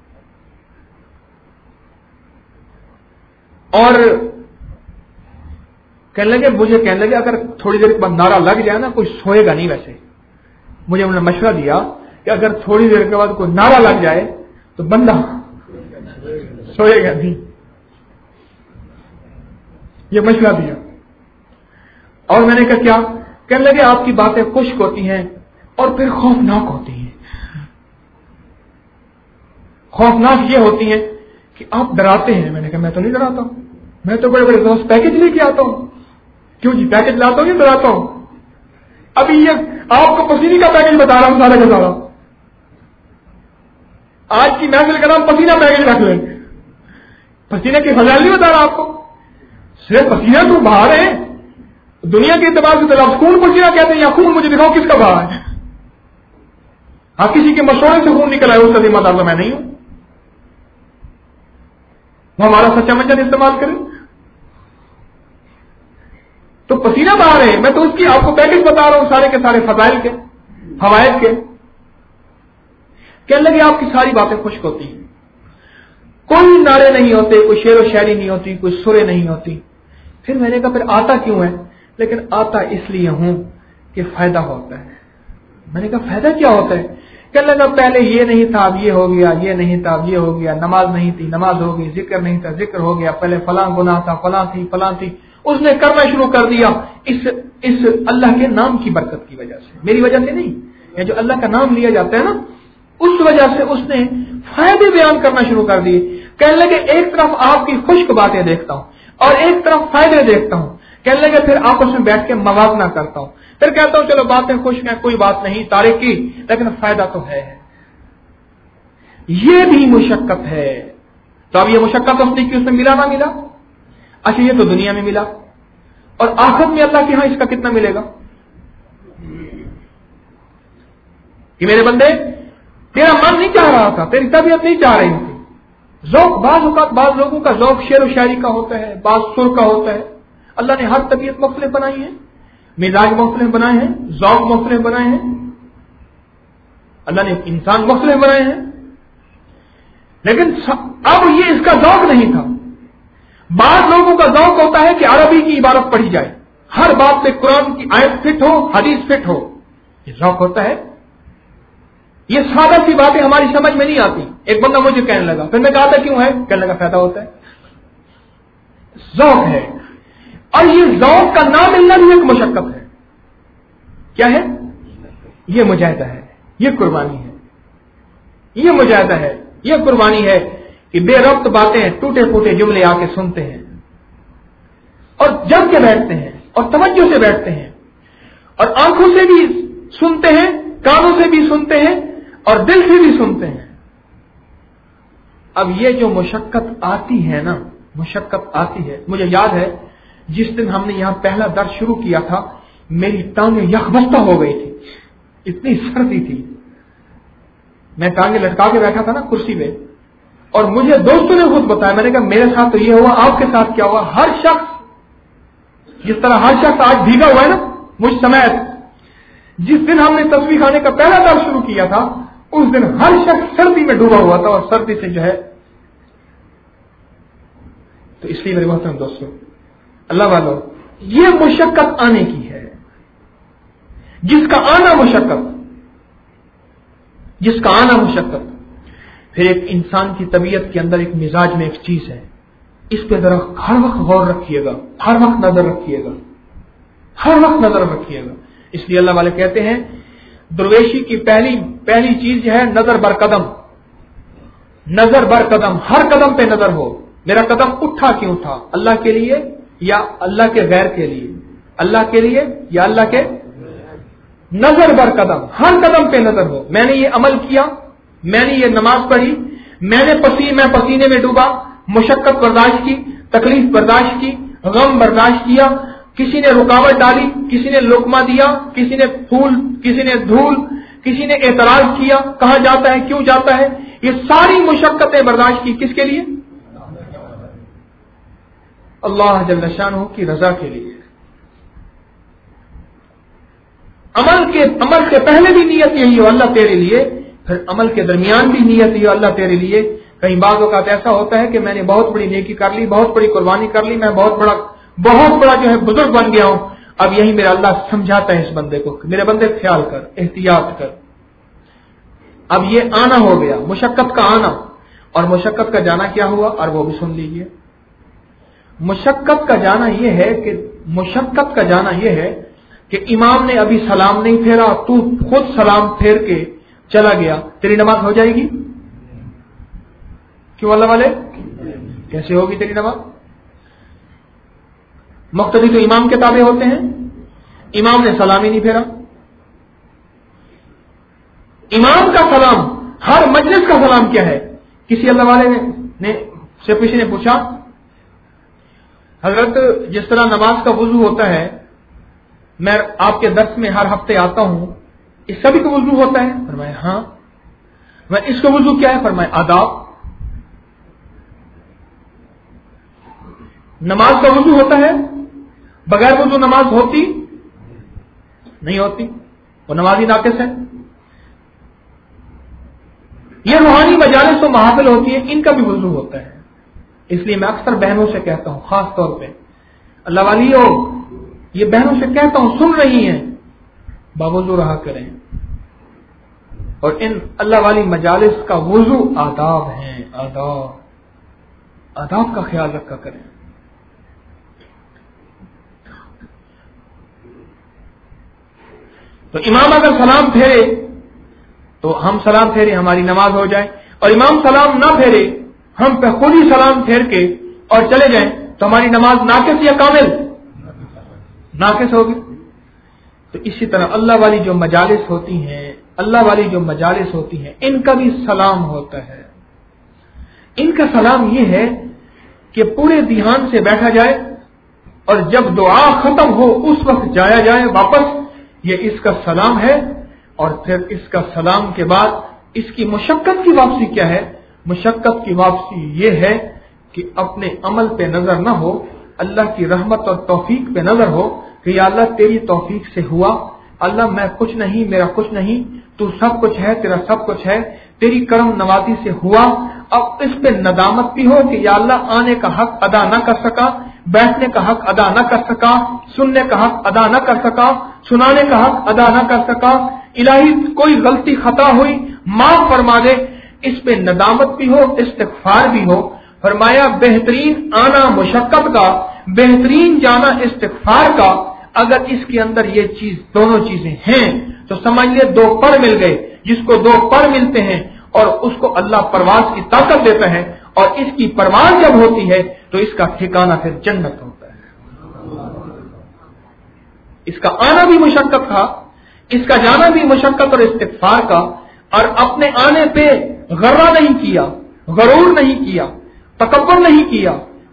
اور کہنے لگے اگر تھوڑی دیر کے بعد نعرہ لگ جائے نا کوئی سوئے گا نہیں. ویسے مجھے انہوں نے مشورہ دیا کہ اگر تھوڑی دیر کے بعد کوئی نعرہ لگ جائے تو بندہ سوئے گا نہیں, یہ مشورہ دیا. اور میں نے کہا کیا؟ کہنے لگے آپ کی باتیں خشک ہوتی ہیں اور پھر خوفناک ہوتی ہیں. خوفناک یہ ہوتی ہیں کہ آپ ڈراتے ہیں. میں نے کہا میں تو نہیں ڈراتا ہوں, میں تو بڑے بڑے دوست پیکج لے کے آتا ہوں. کیوں جی پیکج لاتا ہوں یا ڈراتا ہوں؟ ابھی یہ آپ کو پسینے کا پیکج بتا رہا ہوں, سارے بتا رہا ہوں. آج کی محفل کا نام پسینہ پیکج رکھ لیں. پسینے کی فضائل نہیں بتا رہا آپ کو, صرف پسینہ تو باہر ہے. دنیا کے اعتبار سے تو آپ خون پسینہ کہتے ہیں, یا خون مجھے دکھاؤ کس کا باہر ہے. ہاں کسی کے مشورے سے خون نکلا ہے اس کا ذمہ دار تو میں نہیں ہوں, وہ ہمارا سچا منجن استعمال کریں. تو پسینہ باہر ہے, میں تو اس کی آپ کو پیکج بتا رہا ہوں سارے کے سارے فضائل کے, فوائد کے. کہنے لگے آپ کی ساری باتیں خشک ہوتی ہیں, کوئی نعرے نہیں ہوتے, کوئی شعر و شاعری نہیں ہوتی, کوئی سرے نہیں ہوتی. پھر میں نے کہا پھر آتا کیوں ہے؟ لیکن آتا اس لیے ہوں کہ فائدہ ہوتا ہے. میں نے کہا فائدہ کیا ہوتا ہے؟ کہنے لگا پہلے یہ نہیں تھا اب یہ ہو گیا, یہ نہیں تھا اب یہ ہو گیا, نماز نہیں تھی نماز ہو گئی, ذکر نہیں تھا ذکر ہو گیا, پہلے فلاں گناہ تھا فلاں تھی, اس نے کرنا شروع کر دیا اس اللہ کے نام کی برکت کی وجہ سے, میری وجہ سے نہیں. یہ جو اللہ کا نام لیا جاتا ہے نا, اس وجہ سے اس نے فائدے بیان کرنا شروع کر دیے. کہنے لگے ایک طرف آپ کی خشک باتیں دیکھتا ہوں اور ایک طرف فائدے دیکھتا ہوں. کہنے لگے پھر آپس میں بیٹھ کے موازنہ کرتا ہوں, پھر کہتا ہوں چلو باتیں خشک ہیں کوئی بات نہیں تاریخ کی, لیکن فائدہ تو ہے. یہ بھی مشقت ہے. تو اب یہ مشقت اس نے ملا نہ ملا؟ اچھا یہ تو دنیا میں ملا, اور آخرت میں اللہ کے ہاں اس کا کتنا ملے گا؟ کہ میرے بندے تیرا من نہیں چاہ رہا تھا, تیری طبیعت نہیں چاہ رہی تھی. ذوق بعض اوقات بعض لوگوں کا ذوق شعر و شاعری کا ہوتا ہے, بعض سر کا ہوتا ہے. اللہ نے ہر طبیعت مختلف بنائی ہے, مزاج مختلف بنائے ہیں, ذوق مختلف بنائے ہیں. اللہ نے انسان مختلف بنائے ہیں, لیکن اب یہ اس کا ذوق نہیں تھا. بعض لوگوں کا ذوق ہوتا ہے کہ عربی کی عبارت پڑھی جائے, ہر بات پہ قرآن کی آیت فٹ ہو, حدیث فٹ ہو, یہ ذوق ہوتا ہے. یہ سادہ سی باتیں ہماری سمجھ میں نہیں آتی. ایک بندہ مجھے کہنے لگا, پھر میں کہا تھا کیوں ہے؟ کہنے لگا فائدہ ہوتا ہے, ذوق ہے. اور یہ ذوق کا نہ ملنا بھی ایک مشقت ہے. کیا ہے؟ یہ مجاہدہ ہے, یہ قربانی ہے, یہ مجاہدہ ہے, یہ قربانی ہے کہ بے ربط باتیں ٹوٹے پھوٹے جملے آ کے سنتے ہیں اور جم کے بیٹھتے ہیں اور توجہ سے بیٹھتے ہیں اور آنکھوں سے بھی سنتے ہیں, کانوں سے بھی سنتے ہیں اور دل سے بھی سنتے ہیں. اب یہ جو مشقت آتی ہے نا, مشقت آتی ہے. مجھے یاد ہے जिस दिन हमने यहां पहला दर्स शुरू किया था मेरी टांगें यखबस्ता हो गई थी, इतनी सर्दी थी। मैं टांगें लटका के बैठा था ना कुर्सी पे, और मुझे दोस्तों ने खुद बताया, मैंने कहा मेरे साथ तो ये हुआ, आपके साथ क्या हुआ? हर शख्स जिस तरह हर शख्स आज भीगा हुआ है ना, मुझ समेत, जिस दिन हमने तस्बीह खाने का पहला दर्स शुरू किया था उस दिन हर शख्स सर्दी में डूबा हुआ था, और सर्दी से जो है। तो इसलिए मेरे मोहतरम दोस्तों, अल्लाह वालों, ये मुशक्कत आने की है, जिसका आना मुशक्कत। फिर एक इंसान की तबीयत के अंदर एक मिजाज में एक चीज है, इस पे जरा हर वक्त गौर रखिएगा, हर वक्त नजर रखिएगा। इसलिए अल्लाह वाले कहते हैं दुर्वेशी की पहली चीज है नजर बरकदम, हर कदम पे नजर हो। मेरा कदम उठा क्यों था? अल्लाह के लिए या अल्लाह के गैर के लिए? अल्लाह के लिए या अल्लाह के? नजर बरकदम, हर कदम पे नजर हो। मैंने ये अमल किया, मैंने ये नमाज पढ़ी, मैं पसीने में डूबा, मुशक्कत बर्दाश्त की, तकलीफ बर्दाश्त की, गम बर्दाश्त किया, किसी ने रुकावट डाली, किसी ने लुकमा दिया, किसी ने फूल, किसी ने धूल, किसी ने एतराज किया, कहां जाता है, क्यों जाता है, ये सारी मुशक्कतें बर्दाश्त की, किसके लिए? अल्लाह जल्ल शानहू की रजा के लिए। अमल के पहले भी नियत यही हो, अल्लाह तेरे लिए, फिर अमल के दरमियान भी नियत ये अल्लाह तेरे लिए। कई बार औकात ऐसा होता है कि मैंने बहुत बड़ी नेकी कर ली, बहुत बड़ी कुर्बानी कर ली, मैं बहुत बड़ा जो है बुजुर्ग बन गया हूं। अब यही मेरा अल्लाह समझाता है इस बंदे को, मेरे बंदे ख्याल कर, एहतियात कर। अब ये आना हो गया, मुशक्कत का आना, और मुशक्कत का जाना क्या हुआ, और वो भी सुन लीजिए। मुशक्कत का जाना यह है कि इमाम ने अभी सलाम नहीं फेरा, तू खुद सलाम फेर के चला गया, तेरी नमाज हो जाएगी? क्यों अल्लाह वाले, कैसे होगी तेरी नमाज? मुक्तदी तो इमाम के ताबे होते हैं, इमाम ने सलाम ही नहीं फेरा। इमाम का सलाम, हर मजलिस का सलाम क्या है? किसी अल्लाह वाले ने किसी ने पूछा, हजरत जिस तरह नमाज का वुजू होता है, मैं आपके दर्स में हर हफ्ते आता हूं, इस सभी का वुजू होता है? फरमाया हां। मैं इसका वुजू क्या है? फरमाया आदाब। नमाज का वुजू होता है, बगैर वुजू नमाज होती नहीं होती, वो नमाजी नाकिस है। ये रूहानी मजालिस तो महफिल होती है, इनका भी वुजू होता है। इसलिए मैं अक्सर बहनों से कहता हूं, खास तौर पे अल्लाह वाली हो, ये बहनों से कहता हूं, सुन रही हैं, बावजू रहा करें, और इन अल्लाह वाली मजालिस का वुजू आदाब है, आदाब का ख्याल रखा करें। तो इमाम अगर सलाम फेरे तो हम सलाम फेरे, हमारी नमाज हो जाए, और इमाम सलाम ना फेरे, हम पे खुद ही सलाम फेर के और चले जाएं, तो हमारी नमाज नाकिस या कामिल? नाकिस होगी। तो इसी तरह अल्लाह वाली जो मजालिस होती हैं, इनका भी सलाम होता है। इनका सलाम यह है कि पूरे ध्यान से बैठा जाए, और जब दुआ खत्म हो उस वक्त जाया जाए वापस, ये इसका सलाम है। और फिर इसका सलाम के बाद इसकी मुशक्कत की वापसी क्या है? मुशक्कत की वापसी ये है कि अपने अमल पे नजर न हो, अल्लाह की रहमत और तौफीक पे नजर हो कि या अल्लाह तेरी तौफीक से हुआ, अल्लाह मैं कुछ नहीं, मेरा कुछ नहीं, तू सब कुछ है, तेरा सब कुछ है, तेरी करम नवाजी से हुआ। अब इस पे नदामत भी हो कि या अल्लाह आने का हक अदा न कर सका, बैठने का हक अदा न कर सका, सुनने का हक अदा न कर सका, सुनाने का हक अदा न कर सका, इलाही कोई गलती खता हुई, माफ फरमा दे। इस पे नदामत भी हो, इस्तिग़फ़ार भी हो। फरमाया बेहतरीन आना मुशक्कत का, बेहतरीन जाना इस्तिग़फ़ार का। अगर इसके अंदर ये चीज, दोनों चीजें हैं, तो समझ ले दो पर मिल गए। जिसको दो पर मिलते हैं और उसको अल्लाह परवाज की ताकत देता है, और इसकी परवाज जब होती है तो इसका ठिकाना फिर जन्नत होता है। इसका आना भी मुशक्कत था, इसका जाना भी मुशक्कत और इस्तिग़फ़ार का। और अपने आने पे गर्रा नहीं किया, गरूर नहीं किया, तकब्बुर नहीं किया,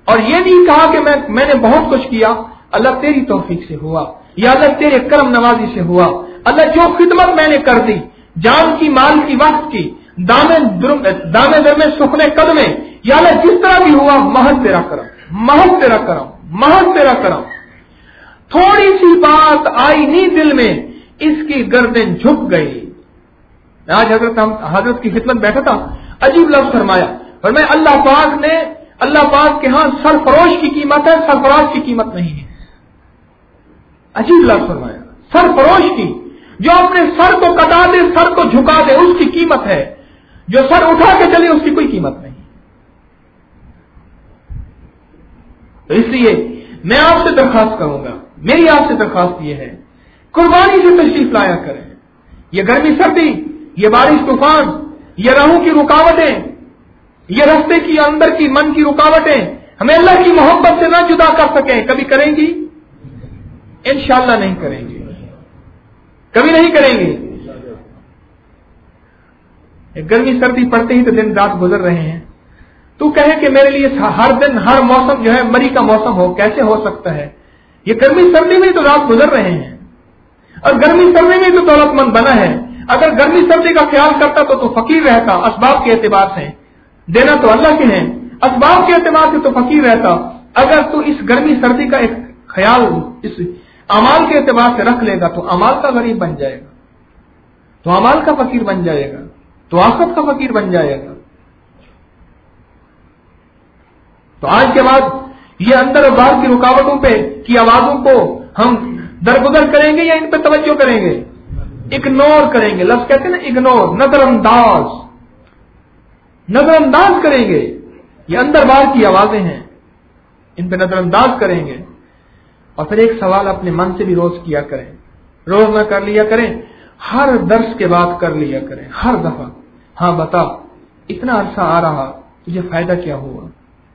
اور یہ نہیں کہا کہ میں نے بہت کچھ کیا، اللہ تیری توفیق سے ہوا، یا اللہ تیرے کرم نوازی سے ہوا، اللہ جو خدمت میں نے کر دی، جان کی، مال کی، وقت کی، دامے درمے سکھنے قدمے، یا اللہ جس طرح بھی ہوا، محض تیرا کرم، محض تیرا کرم، محض تیرا کرم۔ تھوڑی سی بات آئی نہیں دل میں، اس کی گردن جھک گئی۔ آج حضرت کی خدمت بیٹھا تھا، عجیب لفظ فرمایا، اور میں اللہ پاک کے ہاں سرفروش کی قیمت ہے، سرفراز کی قیمت نہیں ہے۔ عجیب لفظ فرمایا، سرفروش کی، جو اپنے سر کو کٹا دے، سر کو جھکا دے، اس کی قیمت ہے، جو سر اٹھا کے چلے اس کی کوئی قیمت نہیں۔ تو اس لیے میں آپ سے درخواست کروں گا، میری آپ سے درخواست یہ ہے، قربانی سے تشریف لایا کریں۔ یہ گرمی سردی، یہ بارش طوفان، یہ راہوں کی رکاوٹیں، یہ رستے کی اندر کی من کی رکاوٹیں ہمیں اللہ کی محبت سے نہ جدا کر سکیں، کبھی کریں گی؟ انشاءاللہ نہیں کریں گے، کبھی نہیں کریں گے۔ گرمی سردی پڑتے ہی تو دن رات گزر رہے ہیں، تو کہے کہ میرے لیے ہر دن ہر موسم جو ہے مری کا موسم ہو، کیسے ہو سکتا ہے؟ یہ گرمی سردی میں تو رات گزر رہے ہیں، اور گرمی سردی میں تو دولت مند بنا ہے۔ اگر گرمی سردی کا خیال کرتا تو فقیر رہتا، اسباب کے اعتبار سے دینا تو اللہ کے ہیں، اسباب کے اعتبار سے تو فقیر رہتا۔ اگر تو اس گرمی سردی کا ایک خیال اس اعمال کے اعتبار سے رکھ لے گا تو اعمال کا غریب بن جائے گا، تو اعمال کا فقیر بن جائے گا، تو آخرت کا فقیر بن جائے گا۔ تو آج کے بعد یہ اندر اور باہر کی رکاوٹوں پہ کی آوازوں کو ہم درگزر کریں گے یا ان پہ توجہ کریں گے؟ اگنور کریں گے، لفظ کہتے ہیں نا اگنور، نظر انداز کریں گے۔ یہ اندر باہر کی آوازیں ہیں، ان پہ نظر انداز کریں گے۔ اور پھر ایک سوال اپنے من سے بھی روز کیا کریں، روز نہ کر لیا کریں، ہر درس کے بعد کر لیا کریں، ہر دفعہ، ہاں بتا اتنا عرصہ آ رہا، تجھے فائدہ کیا ہوا؟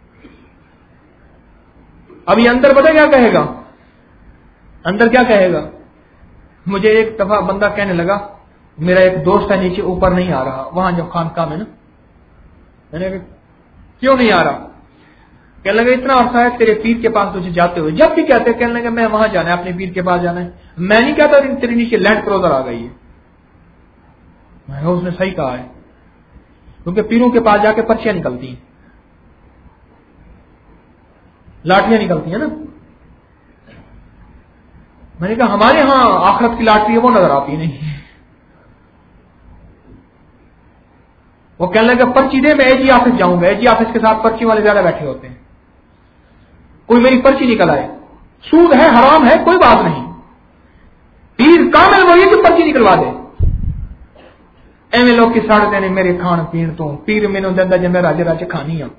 اب یہ اندر پتہ کیا کہے گا؟ اندر کیا کہے گا؟ مجھے ایک دفعہ بندہ کہنے لگا، میرا ایک دوست ہے نیچے، اوپر نہیں آ رہا، وہاں جو خانقاہ میں نا، میں نے کہا کیوں نہیں آ رہا؟ کہنے لگا اتنا عرصہ ہے تیرے پیر کے پاس تجھے جاتے ہوئے، جب بھی کہتے کہنے لگا میں وہاں جانا ہے، اپنے پیر کے پاس جانا ہے۔ میں نہیں کہتا تیرے نیچے لینڈ کروزر آ گئی ہے، میں اس نے صحیح کہا ہے، کیونکہ پیروں کے پاس جا کے پرچیاں نکلتی ہیں، لاٹیاں نکلتی ہیں نا۔ میں نے کہا ہمارے ہاں آخرت کی لاٹری ہے، وہ نظر آتی نہیں۔ وہ کہنے لگا پرچی دے، میں اے جی آفس جاؤں گا، اے جی آفس کے ساتھ پرچی والے زیادہ بیٹھے ہوتے ہیں، کوئی میری پرچی نکل آئے، سود ہے حرام ہے کوئی بات نہیں، پیر کامل وہی ہے کہ پرچی نکلوا دے۔ ایویں لوگ کی ساڑھ دینے میرے کھان پین تو پیر مینوں دیندا جے میں راجے راجے کھانی ہوں۔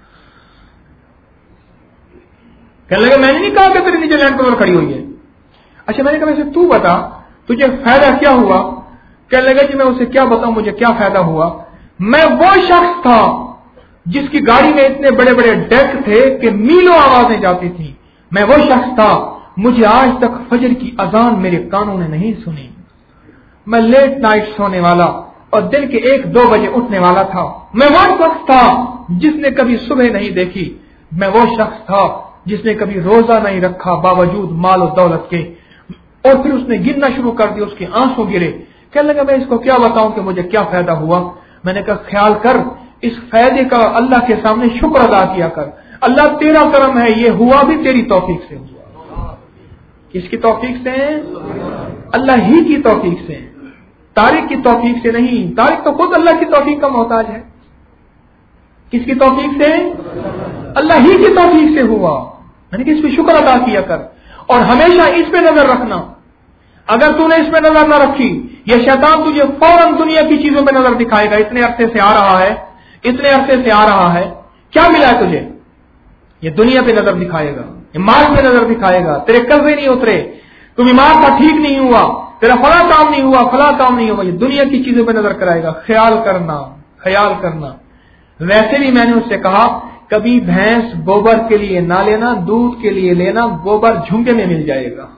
کہنے لگا میں نے نہیں کہا کہ تیرے نیچے لینڈ کروزر کھڑی ہوئی ہے۔ اچھا میں نے کہا ویسے تو بتا تجھے فائدہ کیا ہوا؟ کہنے لگا جی میں اسے کیا بتاؤں مجھے کیا فائدہ ہوا؟ میں وہ شخص تھا جس کی گاڑی میں اتنے بڑے بڑے ڈیک تھے کہ میلوں آوازیں جاتی تھیں، میں وہ شخص تھا، مجھے آج تک فجر کی اذان میرے کانوں نے نہیں سنی، میں لیٹ نائٹ سونے والا اور دن کے 1-2 بجے اٹھنے والا تھا، میں وہ شخص تھا جس نے کبھی صبح نہیں دیکھی، میں وہ شخص تھا جس نے کبھی روزہ نہیں رکھا باوجود مال و دولت کے، اور پھر اس نے گرنا شروع کر دیا، اس کے آنسو گرے۔ کہنے لگا میں اس کو کیا بتاؤں کہ مجھے کیا فائدہ ہوا؟ میں نے کہا خیال کر اس فائدے کا، اللہ کے سامنے شکر ادا کیا کر، اللہ تیرا کرم ہے، یہ ہوا بھی تیری توفیق سے ہوا۔ کس کی توفیق سے؟ اللہ ہی کی توفیق سے، طارق کی توفیق سے نہیں، طارق تو خود اللہ کی توفیق کا محتاج ہے۔ کس کی توفیق سے؟ اللہ ہی کی توفیق سے ہوا۔ میں نے کہا اس پہ شکر ادا کیا کر، اور ہمیشہ اس پہ نظر رکھنا، اگر تو نے اس پہ نظر نہ رکھی یہ شیطان تجھے فوراً دنیا کی چیزوں پہ نظر دکھائے گا، اتنے عرصے سے آ رہا ہے، اتنے عرصے سے آ رہا ہے، کیا ملا ہے تجھے؟ یہ دنیا پہ نظر دکھائے گا، یہ مال پہ نظر دکھائے گا، تیرے قرضے نہیں اترے، تو بیمار تھا ٹھیک نہیں ہوا، تیرا فلاں کام نہیں ہوا، فلاں کام نہیں ہوا، یہ دنیا کی چیزوں پہ نظر کرائے گا۔ خیال کرنا، خیال کرنا۔ ویسے بھی میں نے اس سے کہا کبھی بھینس گوبر کے لیے نہ لینا، دودھ کے لیے لینا، گوبر جھنگے میں مل جائے گا،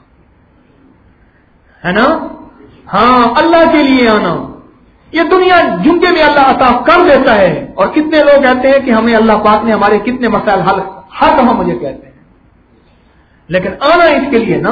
ہے نا؟ ہاں اللہ کے لیے آنا، یہ دنیا جھنگے میں اللہ عطا کر دیتا ہے، اور کتنے لوگ کہتے ہیں کہ ہمیں اللہ پاک نے ہمارے کتنے مسائل حل ہر دفعہ مجھے کہتے ہیں، لیکن آنا اس کے لیے نا،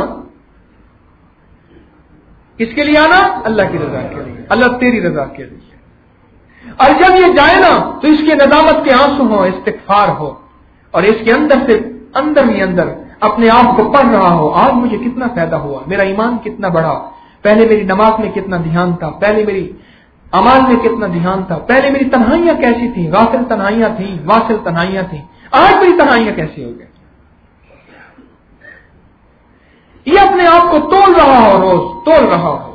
کس کے لیے آنا؟ اللہ کی رضا کے لیے، اللہ تیری رضا کے لیے۔ اور جب یہ جائے نا تو اس کے ندامت کے آنسو ہو، استغفار ہو، اور اس کے اندر سے اندر ہی اندر اپنے آپ کو پڑھ رہا ہو، آج مجھے کتنا فائدہ ہوا، میرا ایمان کتنا بڑھا، پہلے میری نماز میں کتنا دھیان تھا، پہلے میری اعمال میں کتنا دھیان تھا، پہلے میری تنہائیاں کیسی تھیں، غافل تنہائیاں تھیں، واصل تنہائیاں تھیں، آج میری تنہائیاں کیسی ہو گئی۔ یہ اپنے آپ کو تول رہا ہو، روز تول رہا ہو۔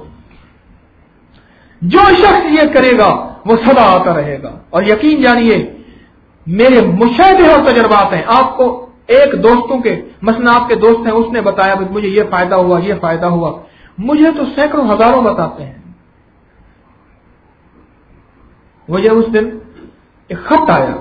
جو شخص یہ کرے گا وہ سدا آتا رہے گا۔ اور یقین جانیے میرے مشاہدے اور تجربات ہیں، آپ کو ایک دوستوں کے مثلا آپ کے دوست ہیں، اس نے بتایا مجھے یہ فائدہ ہوا، یہ فائدہ ہوا، مجھے تو سینکڑوں ہزاروں بتاتے ہیں۔ مجھے اس دن ایک خط آیا،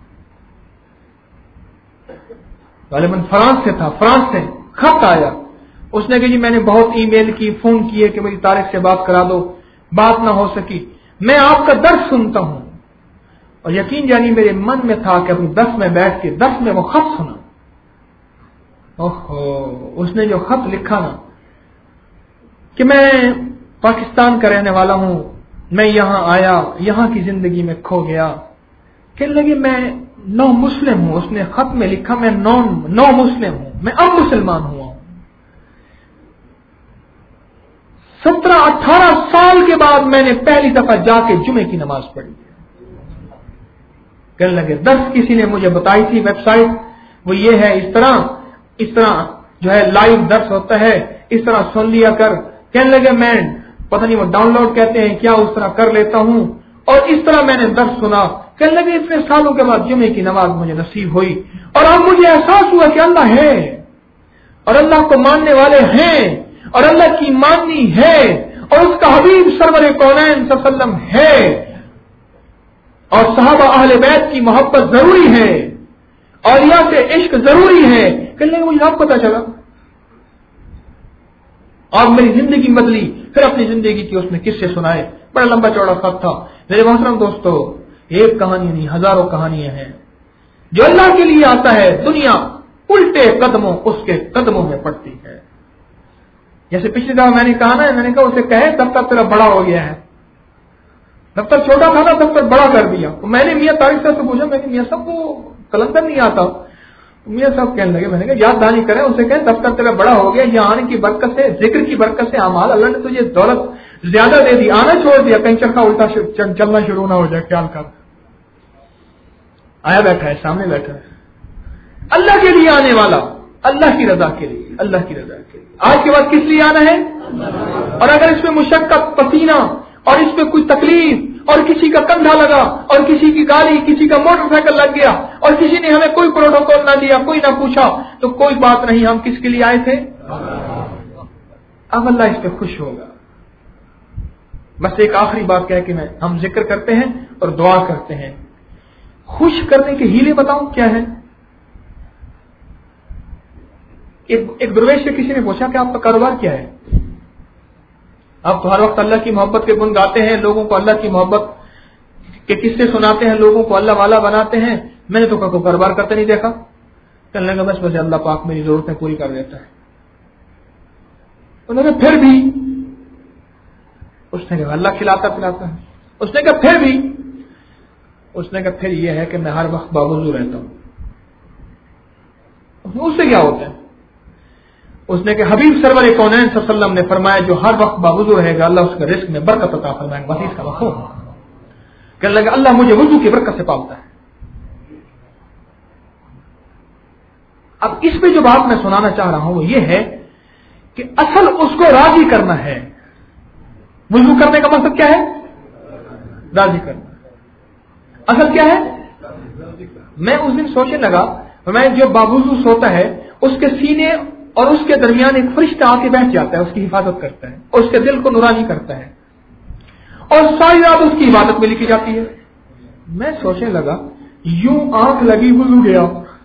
غالباً فرانس سے تھا، فرانس سے خط آیا، اس نے کہا جی میں نے بہت ای میل کی، فون کیے کہ میری طارق سے بات کرا دو، بات نہ ہو سکی، میں آپ کا درس سنتا ہوں، اور یقین جانی میرے من میں تھا کہ اپنے درس میں بیٹھ کے درس میں وہ خط سنا۔ اوہو، اس نے جو خط لکھا نا کہ میں پاکستان کا رہنے والا ہوں، میں یہاں آیا، یہاں کی زندگی میں کھو گیا، کہنے لگے میں نو مسلم ہوں، اس نے خط میں لکھا میں نو مسلم ہوں، میں اب مسلمان ہوا ہوں، 17-18 سال کے بعد میں نے پہلی دفعہ جا کے جمعے کی نماز پڑھی۔ کہنے لگے درس کسی نے مجھے بتائی تھی ویب سائٹ، وہ یہ ہے، اس طرح جو ہے لائیو درس ہوتا ہے، اس طرح سن لیا کر۔ کہنے لگے میں پتہ نہیں وہ ڈاؤن لوڈ کہتے ہیں کیا، اس طرح کر لیتا ہوں، اور اس طرح میں نے درس سنا۔ کہنے لگے اتنے سالوں کے بعد جمعے کی نماز مجھے نصیب ہوئی، اور اب مجھے احساس ہوا کہ اللہ ہے، اور اللہ کو ماننے والے ہیں، اور اللہ کی ماننی ہے، اور اس کا حبیب سرور کونین صلی اللہ علیہ وسلم ہے، اور صحابہ اہل بیت کی محبت ضروری ہے، اور یہاں سے عشق ضروری ہے۔ کہنے لگے مجھے اب پتا چلا، اور میری زندگی بدلی۔ پھر اپنی زندگی کی اس نے قصے سنائے، بڑا لمبا چوڑا خط تھا۔ میرے محترم دوستو، ایک کہانی نہیں، ہزاروں کہانیاں ہیں۔ جو اللہ کے لیے آتا ہے دنیا الٹے قدموں اس کے قدموں میں پڑتی ہے۔ جیسے پچھلی دفعہ میں نے کہا نا، میں نے کہا اسے کہے دفتر تیرا بڑا ہو گیا ہے، دفتر چھوٹا تھا نا، دفتر بڑا کر دیا۔ تو میں نے میاں طارق صاحب سے پوچھا، میں نے میاں صاحب کو کلندر نہیں آتا؟ میاں صاحب کہنے لگے، میں نے کہا یاد دانی کریں، اسے کہیں دفتر تیرا بڑا ہو گیا، یہ آنے کی برکت سے، ذکر کی برکت سے، اعمال، اللہ نے تجھے دولت زیادہ دے دی، آنا چھوڑ دیا، کہیں چرخا الٹا چلنا شروع نہ ہو جائے، خیال کر۔ آیا بیٹھا ہے، سامنے بیٹھا ہے، اللہ کے لیے آنے والا، اللہ کی رضا کے لیے، اللہ کی رضا کے لیے۔ آج کے بعد کس لیے آنا ہے؟ اور اگر اس میں مشقت، پسینہ، اور اس میں کوئی تکلیف، اور کسی کا کندھا لگا، اور کسی کی گاڑی، کسی کا موٹر سائیکل لگ گیا، اور کسی نے ہمیں کوئی پروٹوکول نہ دیا، کوئی نہ پوچھا، تو کوئی بات نہیں، ہم کس کے لیے آئے تھے؟ اب اللہ اس پہ خوش ہوگا۔ بس ایک آخری بات کہہ کے ہم ذکر کرتے ہیں اور دعا کرتے ہیں۔ خوش کرنے کے ہیلے بتاؤں کیا ہے؟ ایک درویش سے کسی نے پوچھا کہ آپ کا کاروبار کیا ہے؟ آپ تو ہر وقت اللہ کی محبت کے گن گاتے ہیں، لوگوں کو اللہ کی محبت کے قصے سناتے ہیں، لوگوں کو اللہ والا بناتے ہیں، میں نے تو کوئی کاروبار کرتے نہیں دیکھا۔ کہنے لگا بس اللہ پاک میری ضرورتیں پوری کر دیتا ہے۔ انہوں نے پھر بھی، اس نے کہا اللہ کھلاتا پلاتا ہے، اس نے کہا پھر بھی، اس نے کہا پھر یہ ہے کہ میں ہر وقت باوضو رہتا ہوں۔ اس سے کیا ہوتا ہے؟ اس نے کہ حبیب سرور کونین صلی اللہ علیہ وسلم نے فرمایا جو ہر وقت باوضو رہے گا اللہ اس کے رزق میں برکت عطا فرمائے گا، اس کا مفہوم کہنے لگا اللہ مجھے وضو کی برکت سے پالتا ہے۔ اب اس پہ جو بات میں سنانا چاہ رہا ہوں وہ یہ ہے کہ اصل اس کو راضی کرنا ہے۔ وضو کرنے کا مقصد کیا ہے؟ راضی کرنا۔ اصل کیا ہے؟ میں اس دن سوچنے لگا، میں جو باوضو سوتا ہے اس کے سینے اور اس کے درمیان ایک فرشتہ آ کے بیٹھ جاتا ہے، اس کی حفاظت کرتا ہے اور اس کے دل کو نورانی کرتا ہے، اور ساری رات اس کی عبادت میں لکھی جاتی ہے۔ میں سوچنے لگا یوں آنکھ لگی وضو گیا،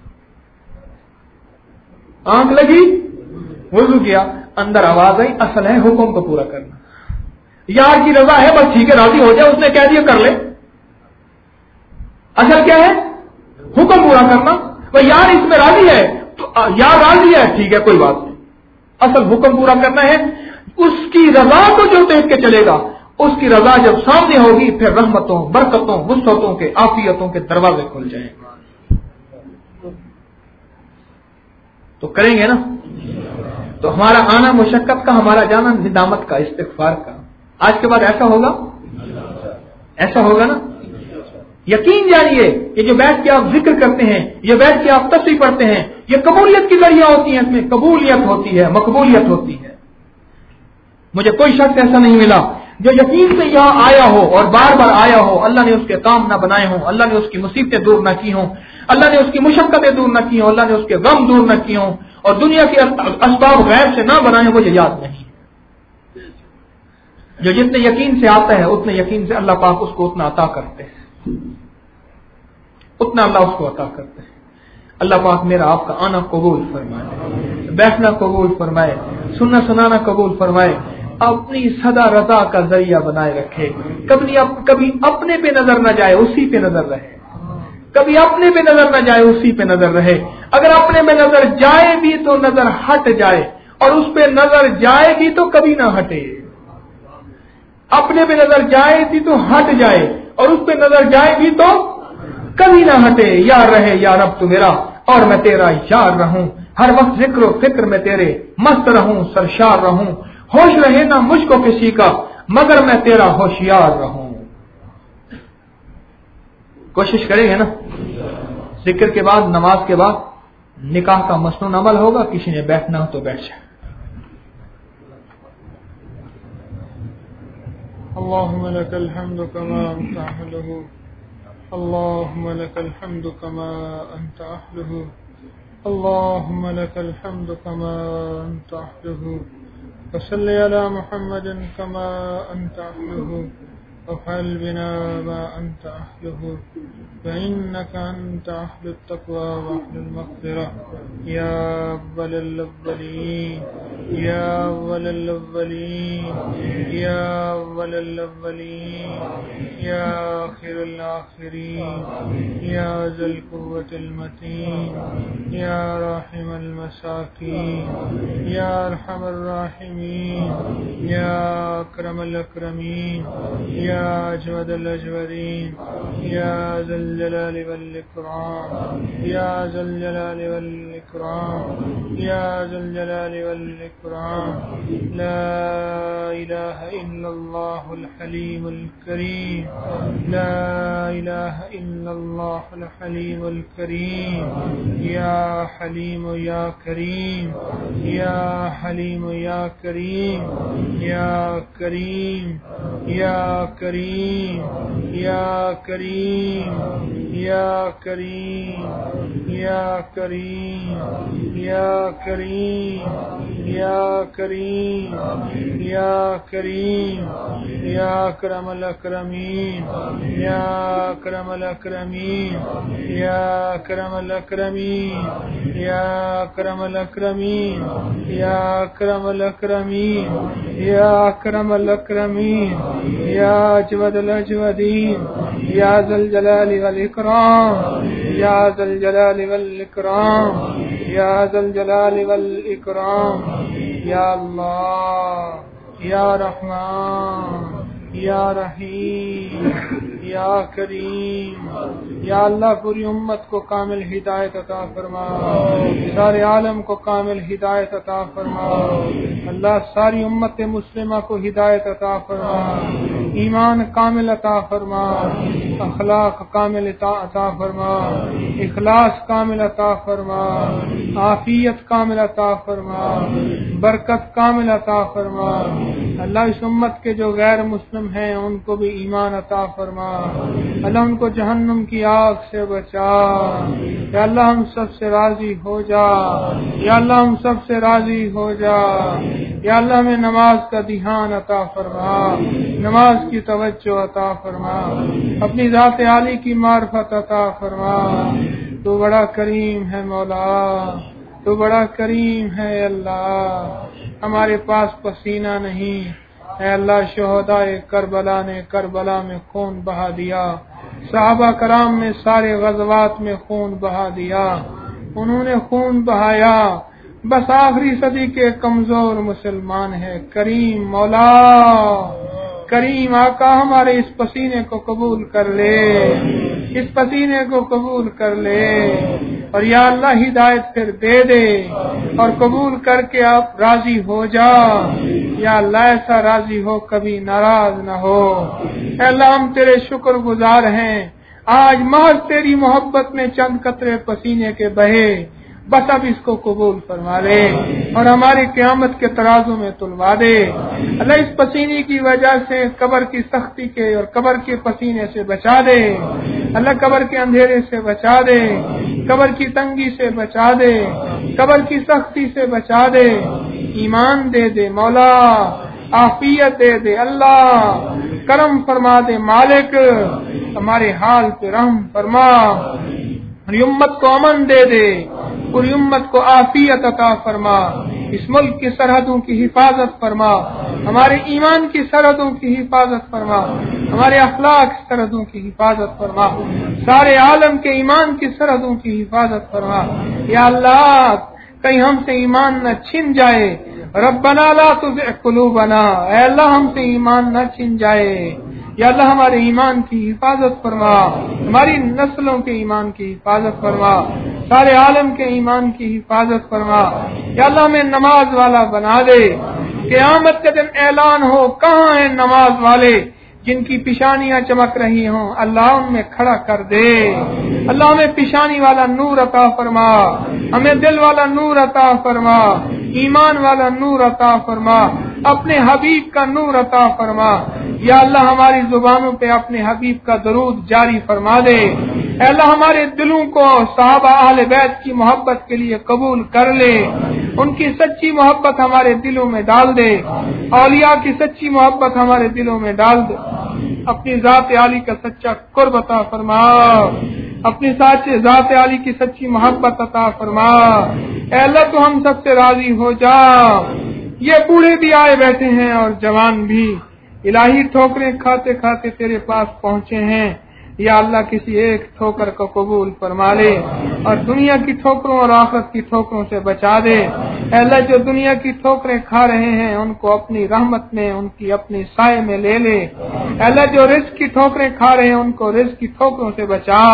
آنکھ لگی وضو گیا، اندر آواز آئی اصل ہے حکم کو پورا کرنا، یار کی رضا ہے بس ٹھیک ہے راضی ہو جائے، اس نے کہہ دیا کر لے۔ اصل کیا ہے؟ حکم پورا کرنا۔ وہ یار اس میں راضی ہے تو یار راضی ہے ٹھیک ہے کوئی بات نہیں، اصل حکم پورا کرنا ہے، اس کی رضا کو جو دیکھ کے چلے گا، اس کی رضا جب سامنے ہوگی پھر رحمتوں، برکتوں، وسعتوں کے، عافیتوں کے دروازے کھل جائیں گے۔ تو کریں گے نا؟ تو ہمارا آنا مشقت کا، ہمارا جانا ندامت کا، استغفار کا۔ آج کے بعد ایسا ہوگا، ایسا ہوگا نا؟ یقین جانیے یہ جو بیٹھ کے آپ ذکر کرتے ہیں، یہ بیٹھ کے آپ تسبیح پڑھتے ہیں، یہ قبولیت کی ذریعہ ہوتی ہیں، اس میں قبولیت ہوتی ہے، مقبولیت ہوتی ہے۔ مجھے کوئی شخص ایسا نہیں ملا جو یقین سے یہاں آیا ہو اور بار بار آیا ہو، اللہ نے اس کے کام نہ بنائے ہوں، اللہ نے اس کی مصیبتیں دور نہ کی ہوں، اللہ نے اس کی مشقتیں دور نہ کی ہوں، اللہ نے اس کے غم دور نہ کی ہوں، اور دنیا کے اسباب غیب سے نہ بنائے، مجھے یاد نہیں۔ جو جتنے یقین سے آتا ہے اتنے یقین سے اللہ پاک اس کو اتنا عطا کرتے ہیں، اتنا اللہ اس کو عطا کرتے ہیں۔ اللہ پاک میرا آپ کا آنا قبول فرمائے، بیٹھنا قبول فرمائے، سننا سنانا قبول فرمائے، اپنی سدا رضا کا ذریعہ بنائے رکھے، کبھی اپنے پہ نظر نہ جائے، اسی پہ نظر رہے، کبھی اپنے پہ نظر نہ جائے، اسی پہ نظر رہے، اگر اپنے پہ نظر جائے بھی تو نظر ہٹ جائے، اور اس پہ نظر جائے بھی تو کبھی نہ ہٹے، اپنے پہ نظر جائے بھی تو ہٹ جائے، اور اس پہ نظر جائے بھی تو کبھی نہ ہٹے۔ یار رہے یا رب تو میرا، اور میں تیرا یار رہوں، ہر وقت ذکر و فکر میں تیرے مست رہوں، سرشار رہوں، ہوش رہے نہ مجھ کو کسی کا مگر میں تیرا ہوشیار رہوں۔ کوشش کریں گے نا؟ ذکر کے بعد، نماز کے بعد نکاح کا مسنون عمل ہوگا، کسی نے بیٹھنا ہو تو بیٹھ جائے۔ اللهم لك الحمد كما أنت أهله، اللهم لك الحمد كما أنت أهله، اللهم لك الحمد كما أنت أهله، وصل على محمد كما أنت أهله، وافعل بنا ما أنت أهله، فإنك أنت أهل التقوى وأهل المغفرة، يا أول الأولين، يا أول الأولين، يا أول الأولين، يا آخر الآخرين، يا ذا القوة المتين، يا راحم المساكين، يا أرحم الراحمين، يا أكرم الأكرمين، يا أجود الأجودين، يا ذا الجلال والإكرام، يا ذا الجلال والإكرام، يا ذا الجلال والإكرام، لا إله إلا الله الحليم الكريم، لا إله إلا الله الحليم الكريم، يا حليم يا كريم، يا حليم يا كريم، يا كريم يا كريم، يا كريم يا كريم، يا كريم يا كريم، يا كريم يا كريم، يا أكرم الأكرمين، يا أكرم الأكرمين، يا أكرم الأكرمين، يا أكرم الأكرمين، يا أكرم الأكرمين، يا أكرم الأكرمين، يا أجود الأجودين، يا ذا الجلال والإكرام، يا ذا الجلال والإكرام، يا ذا الجلال والإكرام، يا الله يا رحمن یا رحیم یا کریم، یا اللہ پوری امت کو کامل ہدایت عطا فرما، سارے عالم کو کامل ہدایت عطا فرما، اللہ ساری امت مسلمہ کو ہدایت عطا فرما، ایمان کامل عطا فرما، اخلاق کامل عطا فرما، اخلاص کامل عطا فرما، عافیت کامل عطا فرما، برکت کامل عطا فرما، اللہ اس امت کے جو غیر مسلم ہیں ان کو بھی ایمان عطا فرما، اللہ ان کو جہنم کی آگ سے بچا، یا اللہ ہم سب سے راضی ہو جا، یا اللہ ہم سب سے راضی ہو جا، یا اللہ ہمیں نماز کا دھیان عطا فرما، نماز کی توجہ عطا فرما، اپنی ذات عالی کی معرفت عطا فرما، تو بڑا کریم ہے مولا، تو بڑا کریم ہے اللہ، ہمارے پاس پسینہ نہیں، اے اللہ شہداء کربلا نے کربلا میں خون بہا دیا، صحابہ کرام نے سارے غزوات میں خون بہا دیا، انہوں نے خون بہایا، بس آخری صدی کے کمزور مسلمان ہے۔ کریم مولا، کریم آقا ہمارے اس پسینے کو قبول کر لے، اس پسینے کو قبول کر لے، اور یا اللہ ہدایت پھر دے دے، اور قبول کر کے آپ راضی ہو جا۔ یا اللہ ایسا راضی ہو کبھی ناراض نہ ہو۔ اے اللہ ہم تیرے شکر گزار ہیں، آج محض تیری محبت میں چند قطرے پسینے کے بہے، بس اب اس کو قبول فرما لے اور ہماری قیامت کے ترازو میں تلوا دے۔ اللہ اس پسینے کی وجہ سے قبر کی سختی کے اور قبر کے پسینے سے بچا دے، اللہ قبر کے اندھیرے سے بچا دے، قبر کی تنگی سے بچا دے، قبر کی سختی سے بچا دے، ایمان دے دے مولا، عافیت دے دے اللہ، کرم فرما دے مالک، ہمارے حال پہ رحم فرما، پوری امت کو امن دے دے، پوری امت کو عافیت عطا فرما، اس ملک کی سرحدوں کی حفاظت فرما، ہمارے ایمان کی سرحدوں کی حفاظت فرما، ہمارے اخلاق کی سرحدوں کی حفاظت فرما، سارے عالم کے ایمان کی سرحدوں کی حفاظت فرما۔ یا اللہ کہیں ہم سے ایمان نہ چھن جائے، ربنا لا تزغ قلوبنا، اے اللہ ہم سے ایمان نہ چھن جائے، یا اللہ ہمارے ایمان کی حفاظت فرما، ہماری نسلوں کے ایمان کی حفاظت فرما، سارے عالم کے ایمان کی حفاظت فرما۔ یا اللہ ہمیں نماز والا بنا دے، قیامت کے دن اعلان ہو کہاں ہیں نماز والے جن کی پیشانیاں چمک رہی ہوں، اللہ ان میں کھڑا کر دے، اللہ ہمیں پیشانی والا نور عطا فرما، ہمیں دل والا نور عطا فرما، ایمان والا نور عطا فرما، اپنے حبیب کا نور عطا فرما۔ یا اللہ ہماری زبانوں پہ اپنے حبیب کا درود جاری فرما دے، اے اللہ ہمارے دلوں کو صحابہ اہل بیت کی محبت کے لیے قبول کر لے، ان کی سچی محبت ہمارے دلوں میں ڈال دے، اولیاء کی سچی محبت ہمارے دلوں میں ڈال دے، اپنی ذات عالی کا سچا قرب عطا فرما، اپنی ذات عالی کی سچی محبت عطا فرما۔ اے اللہ تو ہم سب سے راضی ہو جا۔ یہ بوڑھے بھی آئے بیٹھے ہیں اور جوان بھی، الہی ٹھوکریں کھاتے کھاتے تیرے پاس پہنچے ہیں، یا اللہ کسی ایک ٹھوکر کو قبول فرما لے اور دنیا کی ٹھوکروں اور آخرت کی ٹھوکروں سے بچا دے۔ اے اللہ جو دنیا کی ٹھوکریں کھا رہے ہیں ان کو اپنی رحمت میں، ان کی اپنی سائے میں لے لے۔ اے اللہ جو رزق کی ٹھوکریں کھا رہے ہیں ان کو رزق کی ٹھوکروں سے بچا،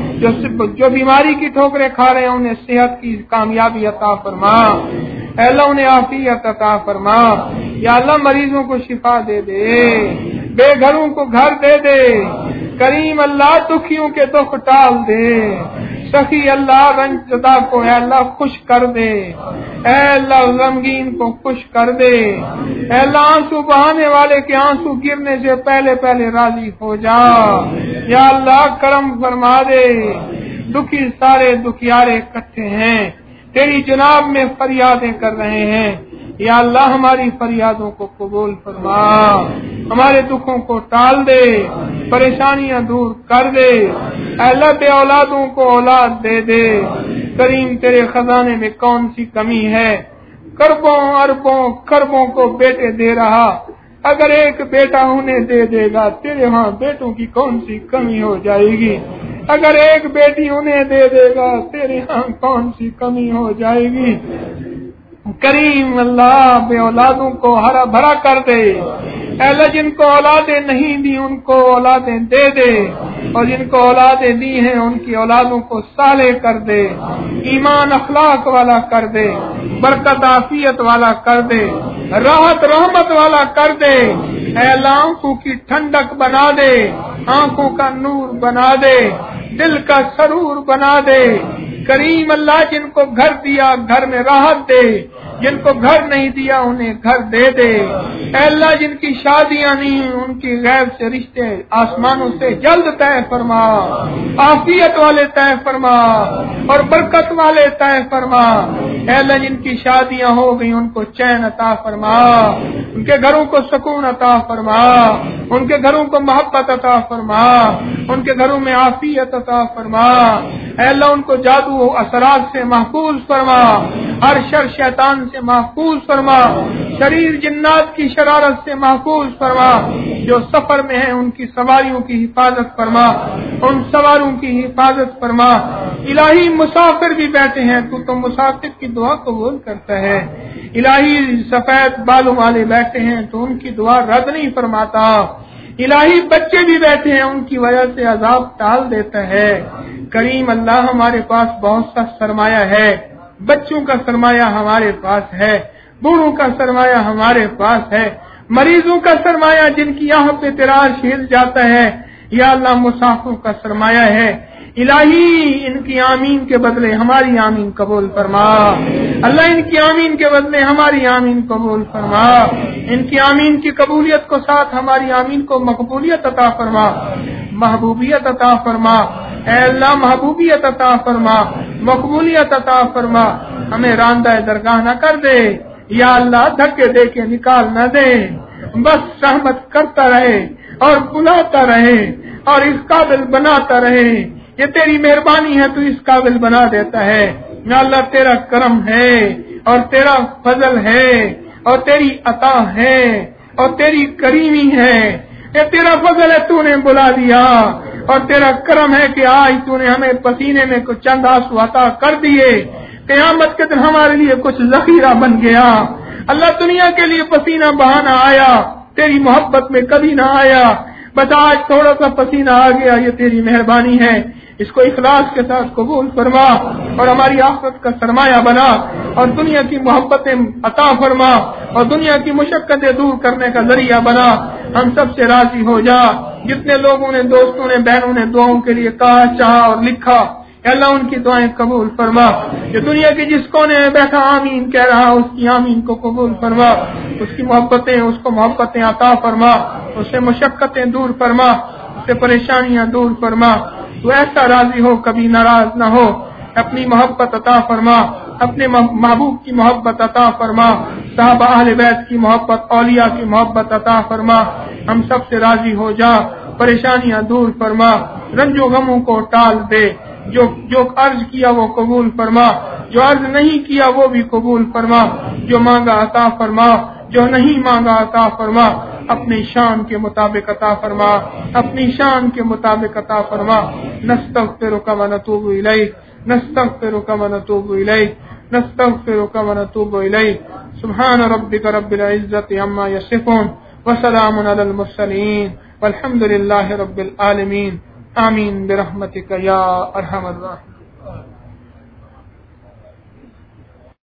جو بیماری کی ٹھوکریں کھا رہے ہیں انہیں صحت کی کامیابی عطا فرما، اے اللہ انہیں عافیت عطا فرما۔ یا اللہ مریضوں کو شفا دے دے، بے گھروں کو گھر دے دے، کریم اللہ دکھیوں کے دکھ ٹال دے، سخی اللہ رنج زدہ کو اے اللہ خوش کر دے، اے اللہ غمگین کو خوش کر دے، اے اللہ آنسو بہانے والے کے آنسو گرنے سے پہلے پہلے راضی ہو جا، یا اللہ کرم فرما دے۔ دکھی سارے دکھیارے اکٹھے ہیں، تیری جناب میں فریادیں کر رہے ہیں، یا اللہ ہماری فریادوں کو قبول فرما، ہمارے دکھوں کو ٹال دے، پریشانیاں دور کر دے، اے اللہ بے اولادوں کو اولاد دے دے، کریم تیرے خزانے میں کون سی کمی ہے، کربوں اربوں خربوں کو بیٹے دے رہا، اگر ایک بیٹا انہیں دے دے گا تیرے ہاں بیٹوں کی کون سی کمی ہو جائے گی، اگر ایک بیٹی انہیں دے دے گا تیرے ہاں کون سی کمی ہو جائے گی۔ کریم اللہ بے اولادوں کو ہرا بھرا کر دے، اے اللہ جن کو اولادیں نہیں دی ان کو اولادیں دے دے، اور جن کو اولادیں دی ہیں ان کی اولادوں کو صالح کر دے، ایمان اخلاق والا کر دے، برکت عافیت والا کر دے، راحت رحمت والا کر دے، اے اللہ آنکھوں کی ٹھنڈک بنا دے، آنکھوں کا نور بنا دے، دل کا سرور بنا دے۔ کریم اللہ جن کو گھر دیا گھر میں راحت دے، جن کو گھر نہیں دیا انہیں گھر دے دے، اے اللہ جن کی شادیاں نہیں ان کی غیب سے رشتے آسمانوں سے جلد طے فرما، عافیت والے طے فرما اور برکت والے طے فرما، اے اللہ جن کی شادیاں ہو گئی ان کو چین عطا فرما، ان کے گھروں کو سکون عطا فرما، ان کے گھروں کو محبت عطا فرما، ان کے گھروں میں عافیت عطا فرما، اے اللہ ان کو جادو و اثرات سے محفوظ فرما، ہر شر شیطان سے محفوظ فرما، شریر جنات کی شرارت سے محفوظ فرما، جو سفر میں ہیں ان کی سواریوں کی حفاظت فرما، ان سواروں کی حفاظت فرما، الہی مسافر بھی بیٹھے ہیں تو مسافر کی دعا قبول کرتا ہے. الہی سفید بالوں والے بیٹھے ہیں تو ان کی دعا رد نہیں فرماتا. الہی بچے بھی بیٹھے ہیں ان کی وجہ سے عذاب ٹال دیتا ہے. کریم اللہ ہمارے پاس بہت سا سرمایہ ہے. بچوں کا سرمایہ ہمارے پاس ہے, بوڑھوں کا سرمایہ ہمارے پاس ہے, مریضوں کا سرمایہ جن کی یہاں پہ تراش ہل جاتا ہے, یا اللہ مسافروں کا سرمایہ ہے. الہی ان کی آمین کے بدلے ہماری آمین قبول فرما. اللہ ان کی آمین کے بدلے ہماری آمین قبول فرما. ان کی آمین کی قبولیت کو ساتھ ہماری آمین کو مقبولیت عطا فرما, محبوبیت عطا فرما. اے اللہ محبوبیت عطا فرما, مقبولیت عطا فرما. ہمیں راندہ درگاہ نہ کر دے یا اللہ, دھکے دے کے نکال نہ دے. بس رحمت کرتا رہے اور بلاتا رہے اور اس قابل بناتا رہے. یہ تیری مہربانی ہے, تو اس قابل بنا دیتا ہے. یا اللہ تیرا کرم ہے اور تیرا فضل ہے اور تیری عطا ہے اور تیری کریمی ہے. یہ تیرا فضل ہے, تو نے بلا دیا, اور تیرا کرم ہے کہ آج تو نے ہمیں پسینے میں کچھ چند آنسو عطا کر دیے. قیامت کے دن ہمارے لیے کچھ ذخیرہ بن گیا. اللہ دنیا کے لیے پسینہ بہانا آیا, تیری محبت میں کبھی نہ آیا. بس آج تھوڑا سا پسینہ آ گیا, یہ تیری مہربانی ہے. اس کو اخلاص کے ساتھ قبول فرما اور ہماری آخرت کا سرمایہ بنا, اور دنیا کی محبتیں عطا فرما اور دنیا کی مشقتیں دور کرنے کا ذریعہ بنا. ہم سب سے راضی ہو جا. جتنے لوگوں نے, دوستوں نے, بہنوں نے دعاؤں کے لیے کہا, چاہا اور لکھا, اللہ ان کی دعائیں قبول فرما. جو دنیا کے جس کونے میں بیٹھا آمین کہہ رہا, اس کی آمین کو قبول فرما. اس کی محبتیں, اس کو محبتیں عطا فرما. اس سے مشقتیں دور فرما, اس سے پریشانیاں دور فرما. تو ایسا راضی ہو, کبھی ناراض نہ ہو. اپنی محبت عطا فرما, اپنے محبوب کی محبت عطا فرما, صحابہ اہل بیت کی محبت, اولیاء کی محبت عطا فرما. ہم سب سے راضی ہو جا, پریشانیاں دور فرما, رنج و غموں کو ٹال دے. جو عرض کیا وہ قبول فرما, جو عرض نہیں کیا وہ بھی قبول فرما. جو مانگا عطا فرما, جو نہیں مانگا عطا فرما. اپنی شان کے مطابق عطا فرما, اپنی شان کے مطابق عطا فرما. نستغفرک و نتوب الیک, نستغفرک و نتوب الیک, نستغفرک و نتوب الیک. سبحان ربک رب العزت عما یصفون وسلام علی المرسلین والحمد للہ رب العالمین. آمین برحمتک یا ارحم الراحمین.